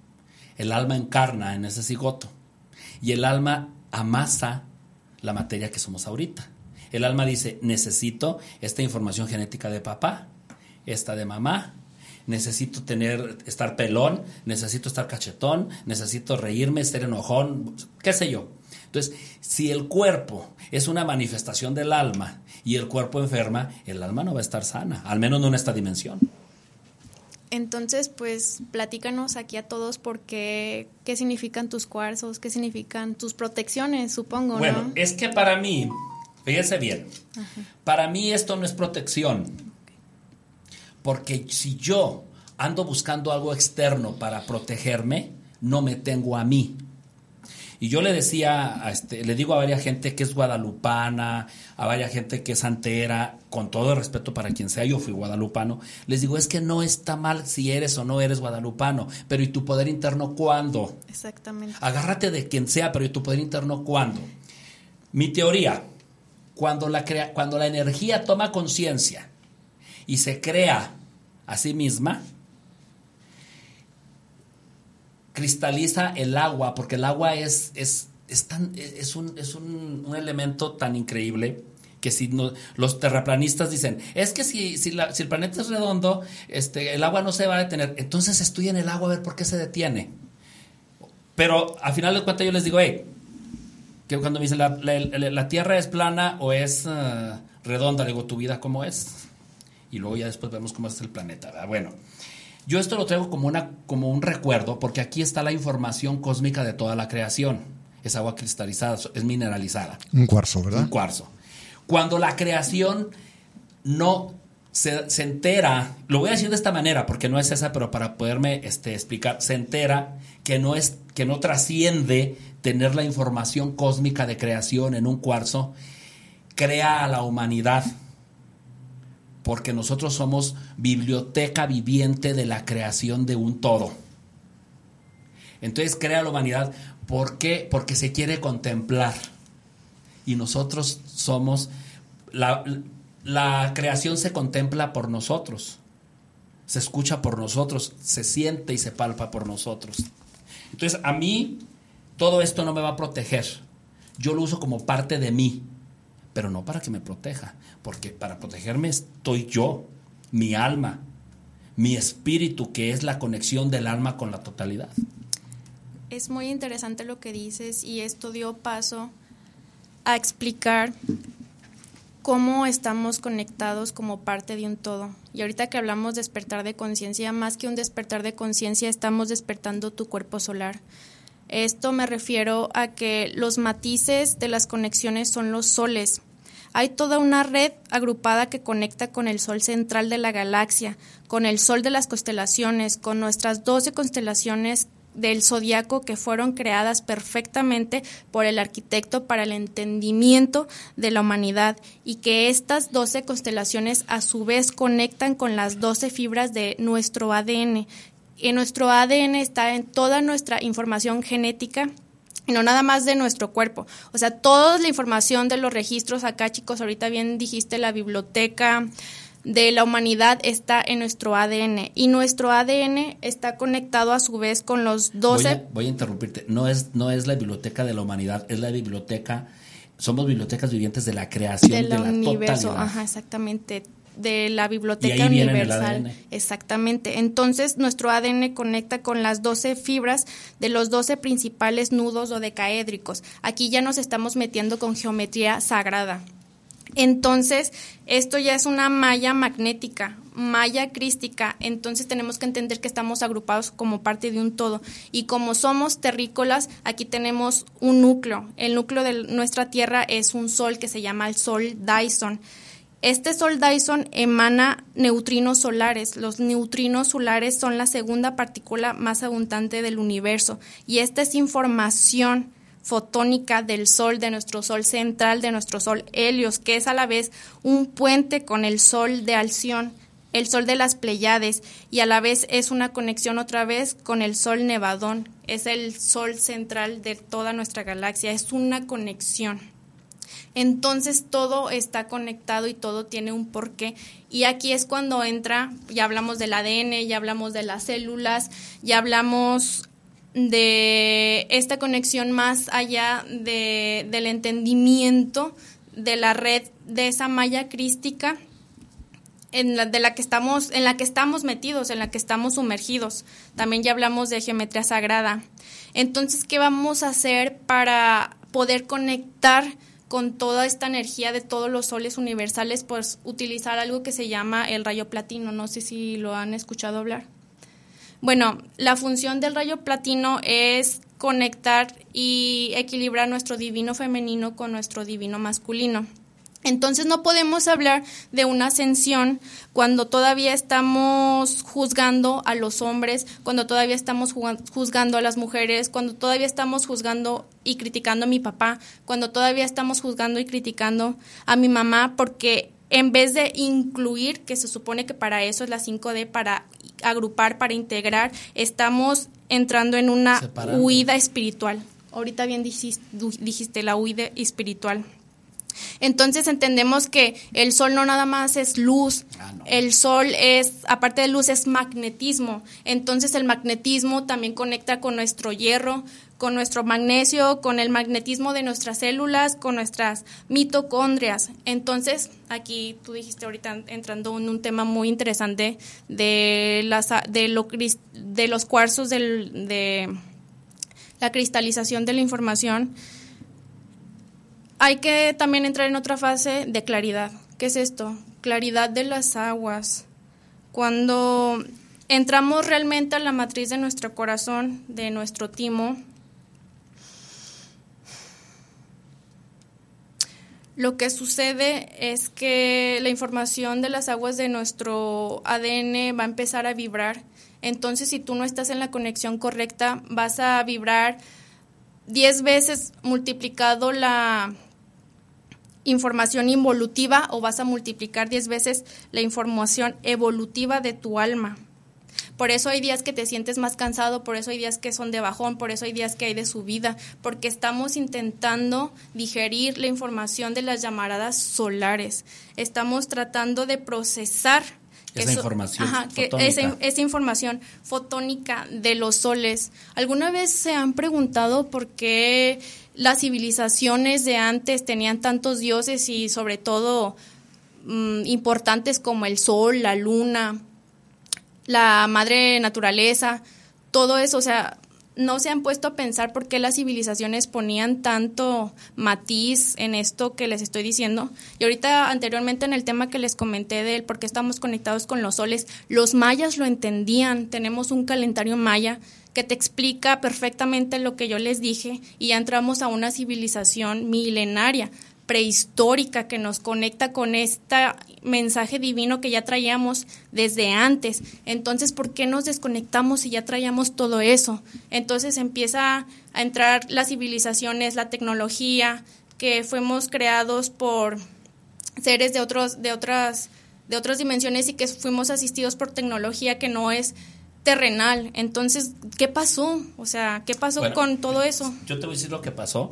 el alma encarna en ese cigoto y el alma amasa la materia que somos ahorita. El alma dice, necesito esta información genética de papá, esta de mamá, necesito tener, estar pelón, necesito estar cachetón, necesito reírme, estar enojón, qué sé yo. Entonces, si el cuerpo es una manifestación del alma y el cuerpo enferma, el alma no va a estar sana, al menos no en esta dimensión. Entonces, pues, platícanos aquí a todos por qué, qué significan tus cuarzos, qué significan tus protecciones, supongo, bueno, ¿no? Es que para mí, fíjense bien, ajá, para mí esto no es protección, porque si yo ando buscando algo externo para protegerme, no me tengo a mí. Y yo le decía, a este, le digo a varias gente que es guadalupana, a varias gente que es santera, con todo el respeto para quien sea, yo fui guadalupano, les digo, es que no está mal si eres o no eres guadalupano, pero ¿y tu poder interno cuándo? Exactamente. Agárrate de quien sea, pero ¿y tu poder interno cuándo? Mi teoría, cuando la, crea, cuando la energía toma conciencia y se crea a sí misma, cristaliza el agua, porque el agua es, es, es, tan, es, un, es un, un elemento tan increíble que si no, los terraplanistas dicen, es que si, si, la, si el planeta es redondo, este, el agua no se va a detener. Entonces estudien el agua a ver por qué se detiene. Pero al final de cuentas yo les digo, hey, que cuando me dicen la, la, la, la Tierra es plana o es uh, redonda, digo, ¿tu vida cómo es? Y luego ya después vemos cómo es el planeta, ¿verdad? Bueno, yo esto lo traigo como, una, como un recuerdo, porque aquí está la información cósmica de toda la creación. Es agua cristalizada, es mineralizada. Un cuarzo, ¿verdad? Un cuarzo. Cuando la creación no se, se entera, lo voy a decir de esta manera, porque no es esa, pero para poderme este, explicar, se entera que no, es, que no trasciende tener la información cósmica de creación en un cuarzo, crea a la humanidad. Porque nosotros somos biblioteca viviente de la creación de un todo. Entonces crea la humanidad. ¿Por qué? Porque se quiere contemplar. Y nosotros somos... La, la creación se contempla por nosotros. Se escucha por nosotros. Se siente y se palpa por nosotros. Entonces a mí todo esto no me va a proteger. Yo lo uso como parte de mí. Pero no para que me proteja, porque para protegerme estoy yo, mi alma, mi espíritu, que es la conexión del alma con la totalidad. Es muy interesante lo que dices y esto dio paso a explicar cómo estamos conectados como parte de un todo. Y ahorita que hablamos de despertar de conciencia, más que un despertar de conciencia, estamos despertando tu cuerpo solar. Esto me refiero a que los matices de las conexiones son los soles. Hay toda una red agrupada que conecta con el sol central de la galaxia, con el sol de las constelaciones, con nuestras doce constelaciones del zodiaco que fueron creadas perfectamente por el arquitecto para el entendimiento de la humanidad y que estas doce constelaciones a su vez conectan con las doce fibras de nuestro A D N. En nuestro A D N está en toda nuestra información genética, y no nada más de nuestro cuerpo. O sea, toda la información de los registros acá, chicos, ahorita bien dijiste, la biblioteca de la humanidad está en nuestro A D N. Y nuestro A D N está conectado a su vez con los doce... Voy a, voy a interrumpirte. No es, no es la biblioteca de la humanidad, es la biblioteca... Somos bibliotecas vivientes de la creación de la, de la universo, totalidad. Ajá, exactamente. De la biblioteca y ahí viene universal. el A D N. Exactamente. Entonces, nuestro A D N conecta con las doce fibras de los doce principales nudos dodecaédricos. Aquí ya nos estamos metiendo con geometría sagrada. Entonces, esto ya es una malla magnética, malla crística. Entonces, tenemos que entender que estamos agrupados como parte de un todo. Y como somos terrícolas, aquí tenemos un núcleo. El núcleo de nuestra Tierra es un sol que se llama el sol Dyson. Este sol Dyson emana neutrinos solares. Los neutrinos solares son la segunda partícula más abundante del universo y esta es información fotónica del sol, de nuestro sol central, de nuestro sol Helios, que es a la vez un puente con el sol de Alción, el sol de las Pléyades, y a la vez es una conexión otra vez con el sol Nevadón, es el sol central de toda nuestra galaxia, es una conexión. Entonces todo está conectado y todo tiene un porqué. Y aquí es cuando entra, ya hablamos del A D N, ya hablamos de las células, ya hablamos de esta conexión más allá de, del entendimiento de la red de esa malla crística en la, de la que estamos, en la que estamos metidos, en la que estamos sumergidos. También ya hablamos de geometría sagrada. Entonces, ¿qué vamos a hacer para poder conectar con toda esta energía de todos los soles universales? Pues utilizar algo que se llama el rayo platino. No sé si lo han escuchado hablar. Bueno, la función del rayo platino es conectar y equilibrar nuestro divino femenino con nuestro divino masculino. Entonces no podemos hablar de una ascensión cuando todavía estamos juzgando a los hombres, cuando todavía estamos juzgando a las mujeres, cuando todavía estamos juzgando y criticando a mi papá, cuando todavía estamos juzgando y criticando a mi mamá, porque en vez de incluir, que se supone que para eso es la cinco D, para agrupar, para integrar, estamos entrando en una Separando. huida espiritual. Ahorita bien dijiste, dijiste la huida espiritual. Entonces entendemos que el sol no nada más es luz, ah, no. El sol es, aparte de luz, es magnetismo. Entonces el magnetismo también conecta con nuestro hierro, con nuestro magnesio, con el magnetismo de nuestras células, con nuestras mitocondrias. Entonces, aquí tú dijiste ahorita, entrando en un tema muy interesante de, las, de, lo, de los cuarzos, del, de la cristalización de la información. Hay que también entrar en otra fase de claridad. ¿Qué es esto? Claridad de las aguas. Cuando entramos realmente a la matriz de nuestro corazón, de nuestro timo, lo que sucede es que la información de las aguas de nuestro A D N va a empezar a vibrar. Entonces, si tú no estás en la conexión correcta, vas a vibrar diez veces multiplicado la información involutiva, o vas a multiplicar diez veces la información evolutiva de tu alma. Por eso hay días que te sientes más cansado, por eso hay días que son de bajón, por eso hay días que hay de subida, porque estamos intentando digerir la información de las llamaradas solares. Estamos tratando de procesar esa eso, información ajá, que esa, esa información fotónica de los soles. ¿Alguna vez se han preguntado por qué las civilizaciones de antes tenían tantos dioses y sobre todo mmm, importantes como el sol, la luna, la madre naturaleza, todo eso? O sea, no se han puesto a pensar por qué las civilizaciones ponían tanto matiz en esto que les estoy diciendo. Y ahorita, anteriormente, en el tema que les comenté del por qué estamos conectados con los soles, los mayas lo entendían. Tenemos un calendario maya que te explica perfectamente lo que yo les dije, y ya entramos a una civilización milenaria, prehistórica, que nos conecta con este mensaje divino que ya traíamos desde antes. Entonces, ¿por qué nos desconectamos si ya traíamos todo eso? Entonces empieza a entrar las civilizaciones, la tecnología, que fuimos creados por seres de otros, de otras, de otras dimensiones, y que fuimos asistidos por tecnología que no es terrenal. Entonces, ¿qué pasó? O sea, ¿qué pasó bueno, con todo eso? Yo te voy a decir lo que pasó.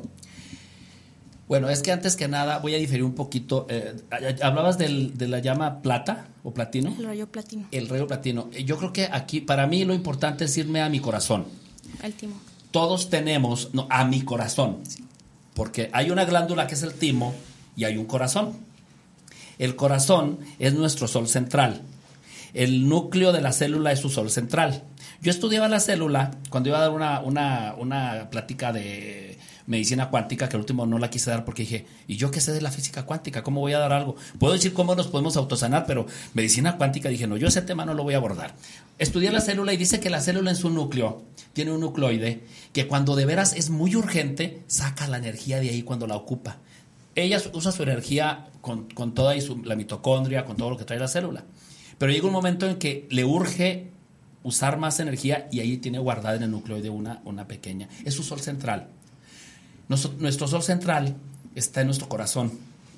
Bueno, es que antes que nada voy a diferir un poquito. Eh, hablabas del, de la llama plata o platino. El rayo platino. El rayo platino. Yo creo que aquí, para mí, lo importante es irme a mi corazón. El timo. Todos tenemos, no, a mi corazón. Sí. Porque hay una glándula que es el timo y hay un corazón. El corazón es nuestro sol central. El núcleo de la célula es su sol central. Yo estudiaba la célula cuando iba a dar una, una, una plática de medicina cuántica, que al último no la quise dar porque dije, ¿y yo qué sé de la física cuántica? ¿Cómo voy a dar algo? Puedo decir cómo nos podemos autosanar, pero medicina cuántica, dije, no, yo ese tema no lo voy a abordar. Estudié la célula y dice que la célula en su núcleo tiene un nucleoide que cuando de veras es muy urgente, saca la energía de ahí cuando la ocupa. Ella usa su energía con, con toda y su, la mitocondria, con todo lo que trae la célula. Pero llega un momento en que le urge usar más energía y ahí tiene guardada en el nucleoide una, una pequeña. Es su sol central. Nuestro, nuestro sol central está en nuestro corazón.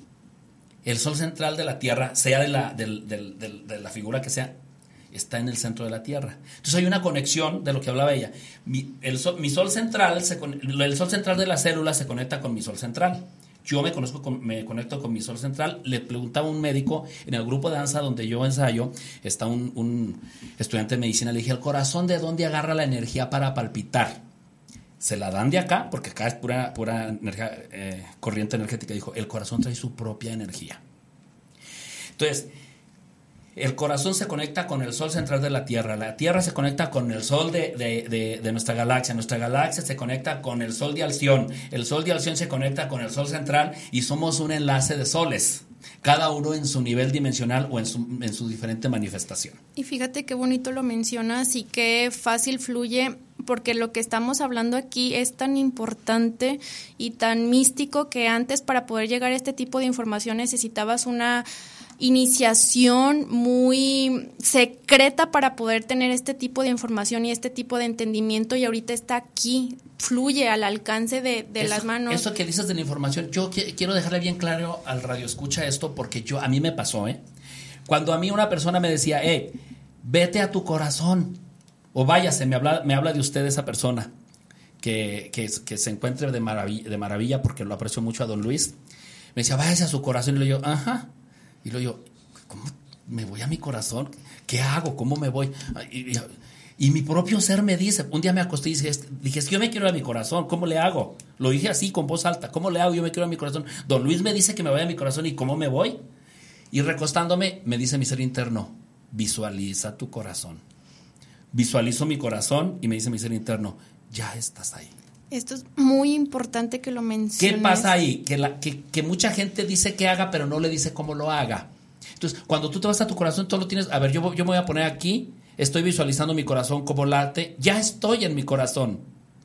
El sol central de la Tierra, sea de la, de, de, de, de la figura que sea, está en el centro de la Tierra. Entonces hay una conexión de lo que hablaba ella. Mi, el sol, mi sol central, se, el sol central de la célula se conecta con mi sol central. Yo me, conozco con, me conecto con mi sol central. Le preguntaba a un médico en el grupo de danza donde yo ensayo, está un, un estudiante de medicina, le dije, ¿el corazón de dónde agarra la energía para palpitar? se la dan de acá, porque acá es pura, pura energía, eh, corriente energética. Dijo, el corazón trae su propia energía. Entonces, el corazón se conecta con el sol central de la Tierra. La Tierra se conecta con el sol de, de, de, de nuestra galaxia. Nuestra galaxia se conecta con el sol de Alción. El sol de Alción se conecta con el sol central y somos un enlace de soles, cada uno en su nivel dimensional o en su, en su diferente manifestación. Y fíjate qué bonito lo mencionas y qué fácil fluye, porque lo que estamos hablando aquí es tan importante y tan místico que antes, para poder llegar a este tipo de información, necesitabas una iniciación muy secreta para poder tener este tipo de información y este tipo de entendimiento, y ahorita está aquí, fluye al alcance de, de eso, las manos. Eso que dices de la información, yo qu- quiero dejarle bien claro al radio escucha esto, porque yo a mí me pasó, ¿eh? Cuando a mí una persona me decía, eh, vete a tu corazón, o váyase, me habla, me habla de usted esa persona, que, que, que se encuentre de maravilla, de maravilla, porque lo aprecio mucho a don Luis, me decía, váyase a su corazón, y le digo, ajá. Y luego yo, ¿cómo me voy a mi corazón? ¿Qué hago? ¿Cómo me voy? Y, y, y mi propio ser me dice, un día me acosté y dije, dije, es que yo me quiero ir a mi corazón, ¿cómo le hago? Lo dije así, con voz alta, ¿cómo le hago? Yo me quiero ir a mi corazón. Don Luis me dice que me vaya a mi corazón, ¿y cómo me voy? Y recostándome, me dice mi ser interno, visualiza tu corazón. Visualizo mi corazón y me dice mi ser interno, ya estás ahí. Esto es muy importante que lo menciones. ¿Qué pasa ahí? Que, la, que, que mucha gente dice que haga, pero no le dice cómo lo haga. Entonces, cuando tú te vas a tu corazón, tú lo tienes. A ver, yo, yo me voy a poner aquí, estoy visualizando mi corazón como late, ya estoy en mi corazón.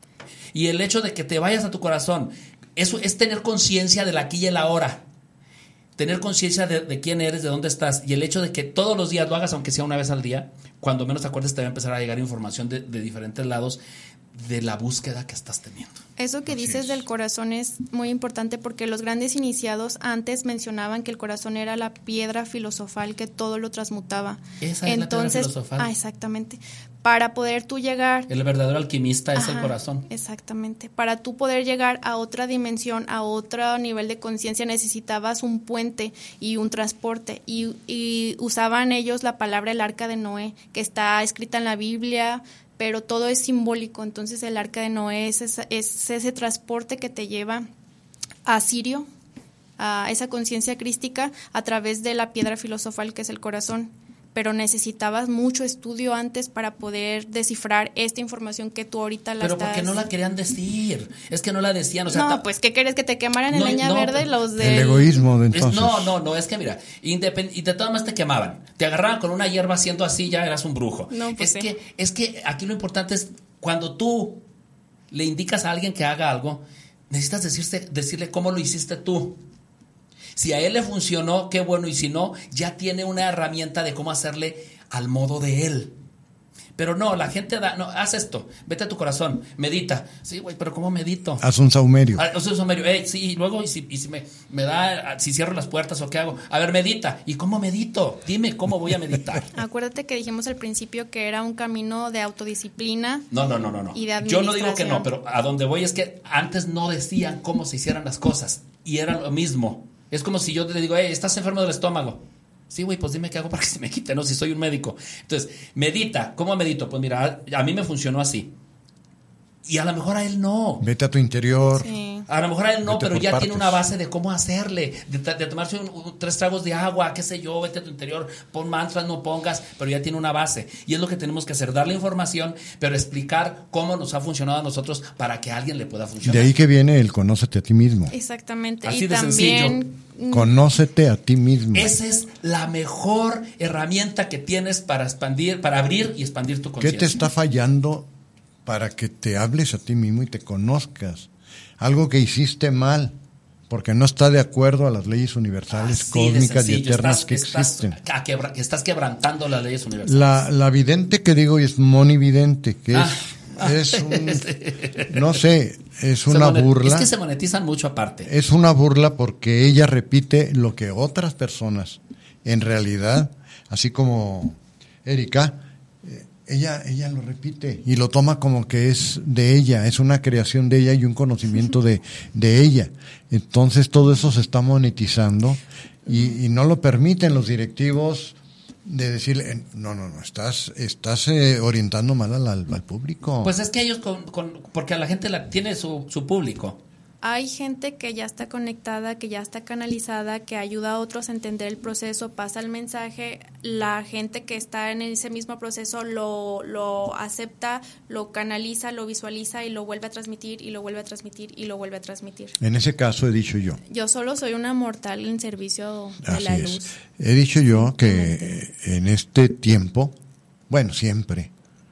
Y el hecho de que te vayas a tu corazón, eso es tener conciencia del aquí y el ahora. Tener conciencia de, de quién eres, de dónde estás. Y el hecho de que todos los días lo hagas, aunque sea una vez al día, cuando menos te acuerdes, te va a empezar a llegar información de, de diferentes lados de la búsqueda que estás teniendo. Eso que Así dices es. del corazón es muy importante, porque los grandes iniciados antes mencionaban que el corazón era la piedra filosofal que todo lo transmutaba. Esa es Entonces, la piedra filosofal. Ah, exactamente. Para poder tú llegar... El verdadero alquimista es Ajá, el corazón. Exactamente. Para tú poder llegar a otra dimensión, a otro nivel de conciencia, necesitabas un puente y un transporte. Y, y usaban ellos la palabra el arca de Noé, que está escrita en la Biblia, pero todo es simbólico. Entonces el arca de Noé es, esa, es ese transporte que te lleva a Sirio, a esa conciencia crística, a través de la piedra filosofal que es el corazón. Pero necesitabas mucho estudio antes para poder descifrar esta información que tú ahorita la Pero estás... porque no la querían decir, es que no la decían. O sea, no, ta- pues ¿qué querés? ¿Que te quemaran en No, leña no, verde pero- los de... El egoísmo de es- entonces. no, no, no, es que mira, independ- y de todas maneras te quemaban, te agarraban con una hierba haciendo así, ya eras un brujo. No, pues es sí. que, es que aquí lo importante es cuando tú le indicas a alguien que haga algo, necesitas decirse, decirle cómo lo hiciste tú. Si a él le funcionó, qué bueno, y si no, ya tiene una herramienta de cómo hacerle al modo de él. Pero no, la gente da, no, haz esto, vete a tu corazón, medita. Sí, güey, pero ¿cómo medito? Haz un saumerio. Ah, o sea, saumerio, eh, sí, y luego, y si, y si me, me da, si cierro las puertas o qué hago. A ver, medita. ¿Y cómo medito? Dime cómo voy a meditar. Acuérdate que dijimos al principio que era un camino de autodisciplina. No, no, no, no, no. Y de Yo no digo que no, administración. pero a donde voy es que antes no decían cómo se hicieran las cosas y era lo mismo. Es como si yo te digo, hey, estás enfermo del estómago. Sí, güey, pues dime qué hago para que se me quite, ¿no? Si soy un médico. Entonces, medita. ¿Cómo medito? Pues mira, a, a mí me funcionó así. Y a lo mejor a él no. Vete a tu interior. Sí. A lo mejor a él no, Vete pero por ya partes. tiene una base de cómo hacerle, de, de tomarse un, un, tres tragos de agua, qué sé yo, vete a tu interior, pon mantras, no pongas, pero ya tiene una base. Y es lo que tenemos que hacer, darle información, pero explicar cómo nos ha funcionado a nosotros para que a alguien le pueda funcionar. De ahí que viene el conócete a ti mismo. Exactamente. Así y de también... Conócete a ti mismo. Esa es la mejor herramienta que tienes para expandir, para abrir y expandir tu ¿Qué conciencia. te está fallando para que te hables a ti mismo y te conozcas? Algo que hiciste mal, porque no está de acuerdo a las leyes universales, Así de cósmicas y sencillo, eternas estás- que estás existen. a quebra- que estás quebrantando las leyes universales. La, la vidente que digo es monividente, que es, Ah. es un, no sé, es Se una monet- burla. Es que se monetizan mucho aparte. Es una burla porque ella repite lo que otras personas, en realidad, así como Erika, eh, ella, ella lo repite y lo toma como que es de ella, es una creación de ella y un conocimiento de, de ella. Entonces todo eso se está monetizando y, y no lo permiten los directivos de decirle, no, no, no, estás, estás eh, orientando mal al, al público. Pues es que ellos, con, con, porque a la gente la, tiene su, su público. Hay gente que ya está conectada, que ya está canalizada, que ayuda a otros a entender el proceso, pasa el mensaje, la gente que está en ese mismo proceso lo, lo acepta, lo canaliza, lo visualiza y lo vuelve a transmitir y lo vuelve a transmitir y lo vuelve a transmitir. En ese caso he dicho yo. Yo solo soy una mortal en servicio de Así la es. luz. He dicho yo que en este tiempo, bueno, siempre,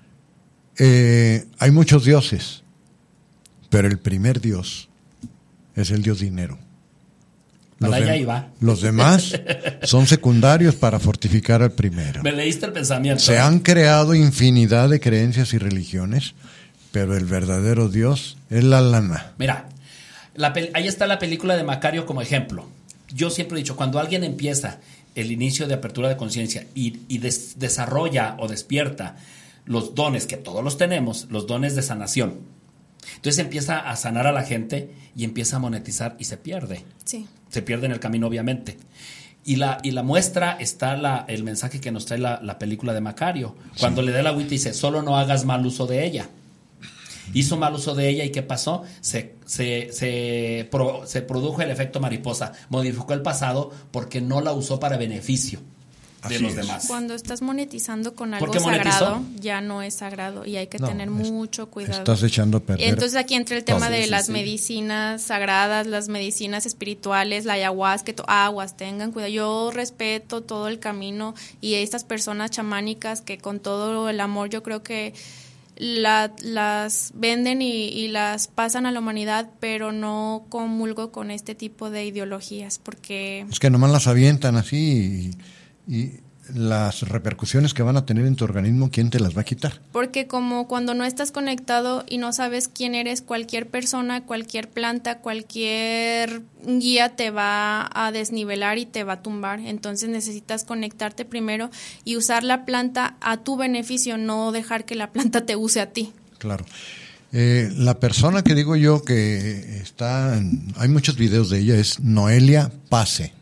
eh, hay muchos dioses, pero el primer dios es el dios dinero. Para Los, allá de, iba. los demás son secundarios para fortificar al primero. Me leíste el pensamiento. Se han creado infinidad de creencias y religiones, pero el verdadero Dios es la lana. Mira, la pel- ahí está la película de Macario como ejemplo. Yo siempre he dicho, cuando alguien empieza el inicio de apertura de conciencia y, y des- desarrolla o despierta los dones, que todos los tenemos, los dones de sanación, entonces empieza a sanar a la gente y empieza a monetizar y se pierde. Sí. Se pierde en el camino, obviamente. Y la, y la muestra está la, el mensaje que nos trae la, la película de Macario. Cuando sí. le da la agüita y dice, solo no hagas mal uso de ella. Hizo mal uso de ella y ¿qué pasó? Se, se, se, pro, se produjo el efecto mariposa. Modificó el pasado porque no la usó para beneficio de Así los es. demás. Cuando estás monetizando con algo ¿Por qué monetizó? sagrado, ya no es sagrado y hay que No, tener es- mucho cuidado. Estás echando a perder. Entonces aquí entra el tema Sí, de sí, las sí. medicinas sagradas, las medicinas espirituales, la ayahuasca, to- aguas, tengan cuidado. Yo respeto todo el camino y estas personas chamánicas que con todo el amor yo creo que la- las venden y, y las pasan a la humanidad, pero no comulgo con este tipo de ideologías porque... Es que nomás las avientan así y, y las repercusiones que van a tener en tu organismo, ¿quién te las va a quitar? Porque como cuando no estás conectado y no sabes quién eres, cualquier persona, cualquier planta, cualquier guía te va a desnivelar y te va a tumbar. Entonces necesitas conectarte primero y usar la planta a tu beneficio, no dejar que la planta te use a ti. Claro. Eh, la persona que digo yo que está, en- hay muchos videos de ella, es Noelia Pase.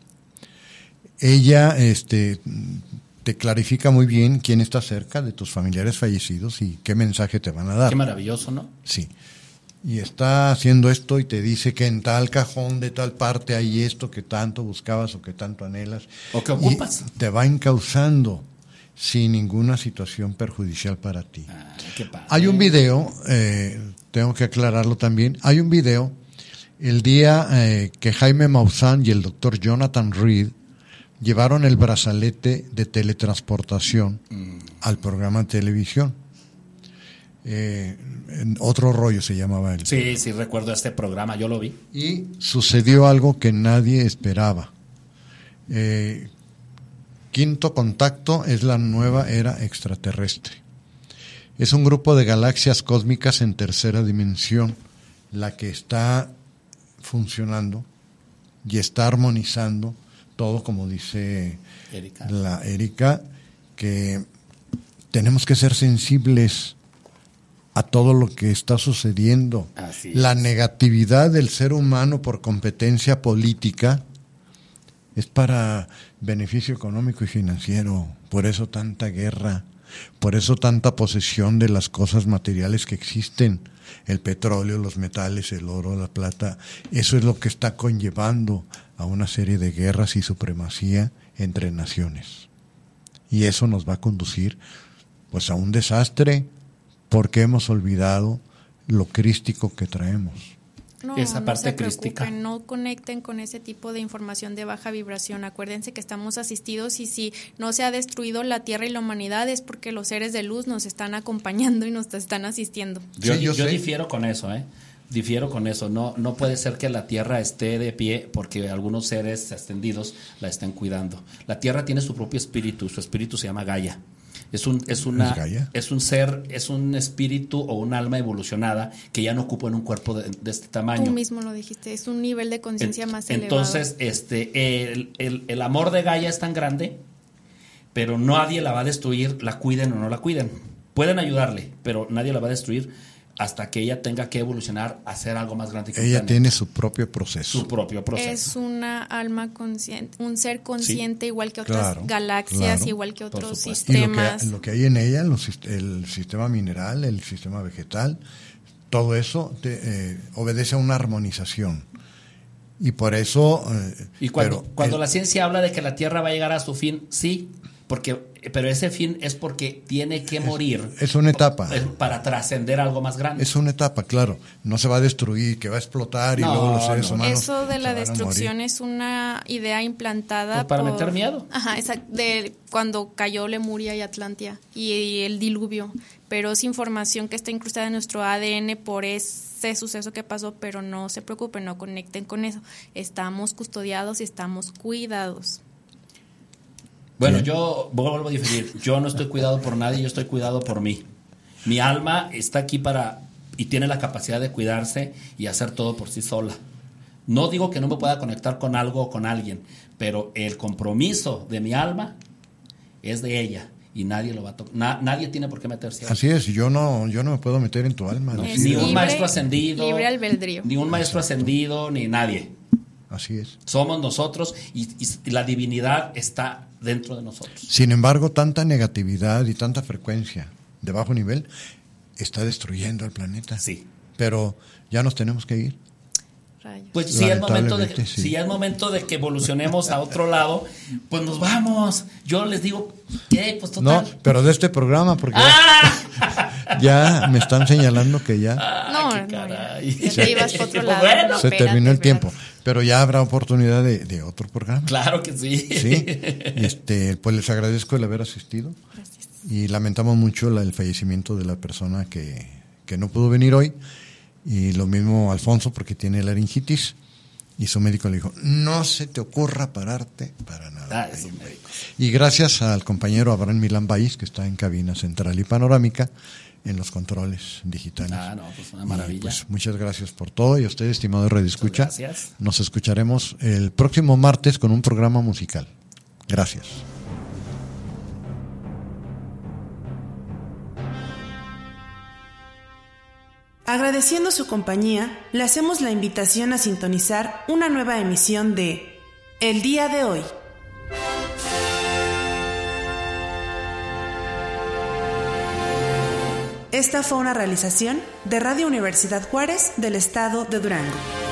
Ella este, te clarifica muy bien quién está cerca de tus familiares fallecidos y qué mensaje te van a dar. Qué maravilloso, ¿no? Sí. Y está haciendo esto y te dice que en tal cajón de tal parte hay esto que tanto buscabas o que tanto anhelas. O que ocupas. Y te va encauzando sin ninguna situación perjudicial para ti. Ah, qué padre. Hay un video, eh, tengo que aclararlo también, hay un video el día eh, que Jaime Maussan y el doctor Jonathan Reed llevaron el brazalete de teletransportación Mm. al programa de televisión. Eh, en otro rollo se llamaba él. Sí, sí, recuerdo este programa, yo lo vi. Y sucedió algo que nadie esperaba. Eh, Quinto Contacto es la nueva era extraterrestre. Es un grupo de galaxias cósmicas en tercera dimensión, la que está funcionando y está armonizando todo, como dice Erika. la Erika, que tenemos que ser sensibles a todo lo que está sucediendo. Así La es. negatividad del ser humano por competencia política es para beneficio económico y financiero. Por eso tanta guerra, por eso tanta posesión de las cosas materiales que existen. El petróleo, los metales, el oro, la plata. Eso es lo que está conllevando a una serie de guerras y supremacía entre naciones. Y eso nos va a conducir pues a un desastre porque hemos olvidado lo crístico que traemos. No, Esa no parte se crística. preocupen, no conecten con ese tipo de información de baja vibración. Acuérdense que estamos asistidos y si no se ha destruido la Tierra y la humanidad es porque los seres de luz nos están acompañando y nos están asistiendo. Yo, Sí, yo yo sé. difiero con eso, ¿eh? Difiero con eso. No, no puede ser que la Tierra esté de pie porque algunos seres ascendidos la estén cuidando. La Tierra tiene su propio espíritu, su espíritu se llama Gaia. Es un, es una, ¿Es Gaia? es un ser, es un espíritu o un alma evolucionada que ya no ocupa en un cuerpo de, de este tamaño. Tú mismo lo dijiste, es un nivel de conciencia En- más Entonces, este, el, el, el amor de Gaia es tan grande, pero nadie la va a destruir, la cuiden o no la cuiden. Pueden ayudarle, pero nadie la va a destruir hasta que ella tenga que evolucionar a ser algo más grande que ella un tiene su propio proceso. Su propio proceso. Es una alma consciente, un ser consciente, sí, igual que otras claro, galaxias, claro, igual que otros sistemas. Y lo que, lo que hay en ella, los, el sistema mineral, el sistema vegetal, todo eso te, eh, obedece a una armonización. Y por eso... Eh, y cuando, pero cuando el, la ciencia habla de que la Tierra va a llegar a su fin, sí, porque pero ese fin es porque tiene que morir. Es, es una etapa. Para trascender algo más grande. Es una etapa, claro. No se va a destruir, que va a explotar y no, luego los seres no. humanos. Eso de la destrucción es una idea implantada pues para por, meter miedo. Ajá, esa, de cuando cayó Lemuria y Atlantia y, y el diluvio. Pero es información que está incrustada en nuestro A D N por ese suceso que pasó, pero no se preocupen, no conecten con eso. Estamos custodiados y estamos cuidados. Bueno, sí. Yo vuelvo a diferir. Yo no estoy cuidado por nadie, yo estoy cuidado por mí. Mi alma está aquí para y tiene la capacidad de cuidarse y hacer todo por sí sola. No digo que no me pueda conectar con algo o con alguien, pero el compromiso de mi alma es de ella y nadie lo va a tocar. Na, nadie tiene por qué meterse ahí. Así es, yo no, yo no me puedo meter en tu alma. No, no, ni un libre, maestro ascendido, libre albedrío. Ni un maestro ascendido, ni nadie. Así es. Somos nosotros y, y la divinidad está dentro de nosotros. Sin embargo, tanta negatividad y tanta frecuencia de bajo nivel está destruyendo el planeta. Sí. Pero ya nos tenemos que ir. Rayos. Pues si es momento de sí. si es momento de que evolucionemos a otro lado, pues nos vamos. Yo les digo, ¿qué? Pues total. No, pero de este programa, porque ¡Ah! ya, ya me están señalando que ya. Ah, no, qué no, caray. ya, ya te ibas por otro lado. Bueno, no, se espérate, terminó el espérate. tiempo, pero ya habrá oportunidad de, de otro programa. Claro que sí. Sí, este, pues les agradezco el haber asistido. Gracias. Y lamentamos mucho la, el fallecimiento de la persona que, que no pudo venir hoy. Y lo mismo Alfonso, porque tiene laringitis. Y su médico le dijo, no se te ocurra pararte para nada. Ah, es un médico. Y gracias al compañero Abraham Milán Baís, que está en cabina central y panorámica, en los controles digitales. Ah, no, pues una maravilla. Y pues muchas gracias por todo. Y a usted, estimado Radio Escucha, gracias. Nos escucharemos el próximo martes con un programa musical. Gracias. Agradeciendo su compañía, le hacemos la invitación a sintonizar una nueva emisión de El Día de Hoy. Esta fue una realización de Radio Universidad Juárez del Estado de Durango.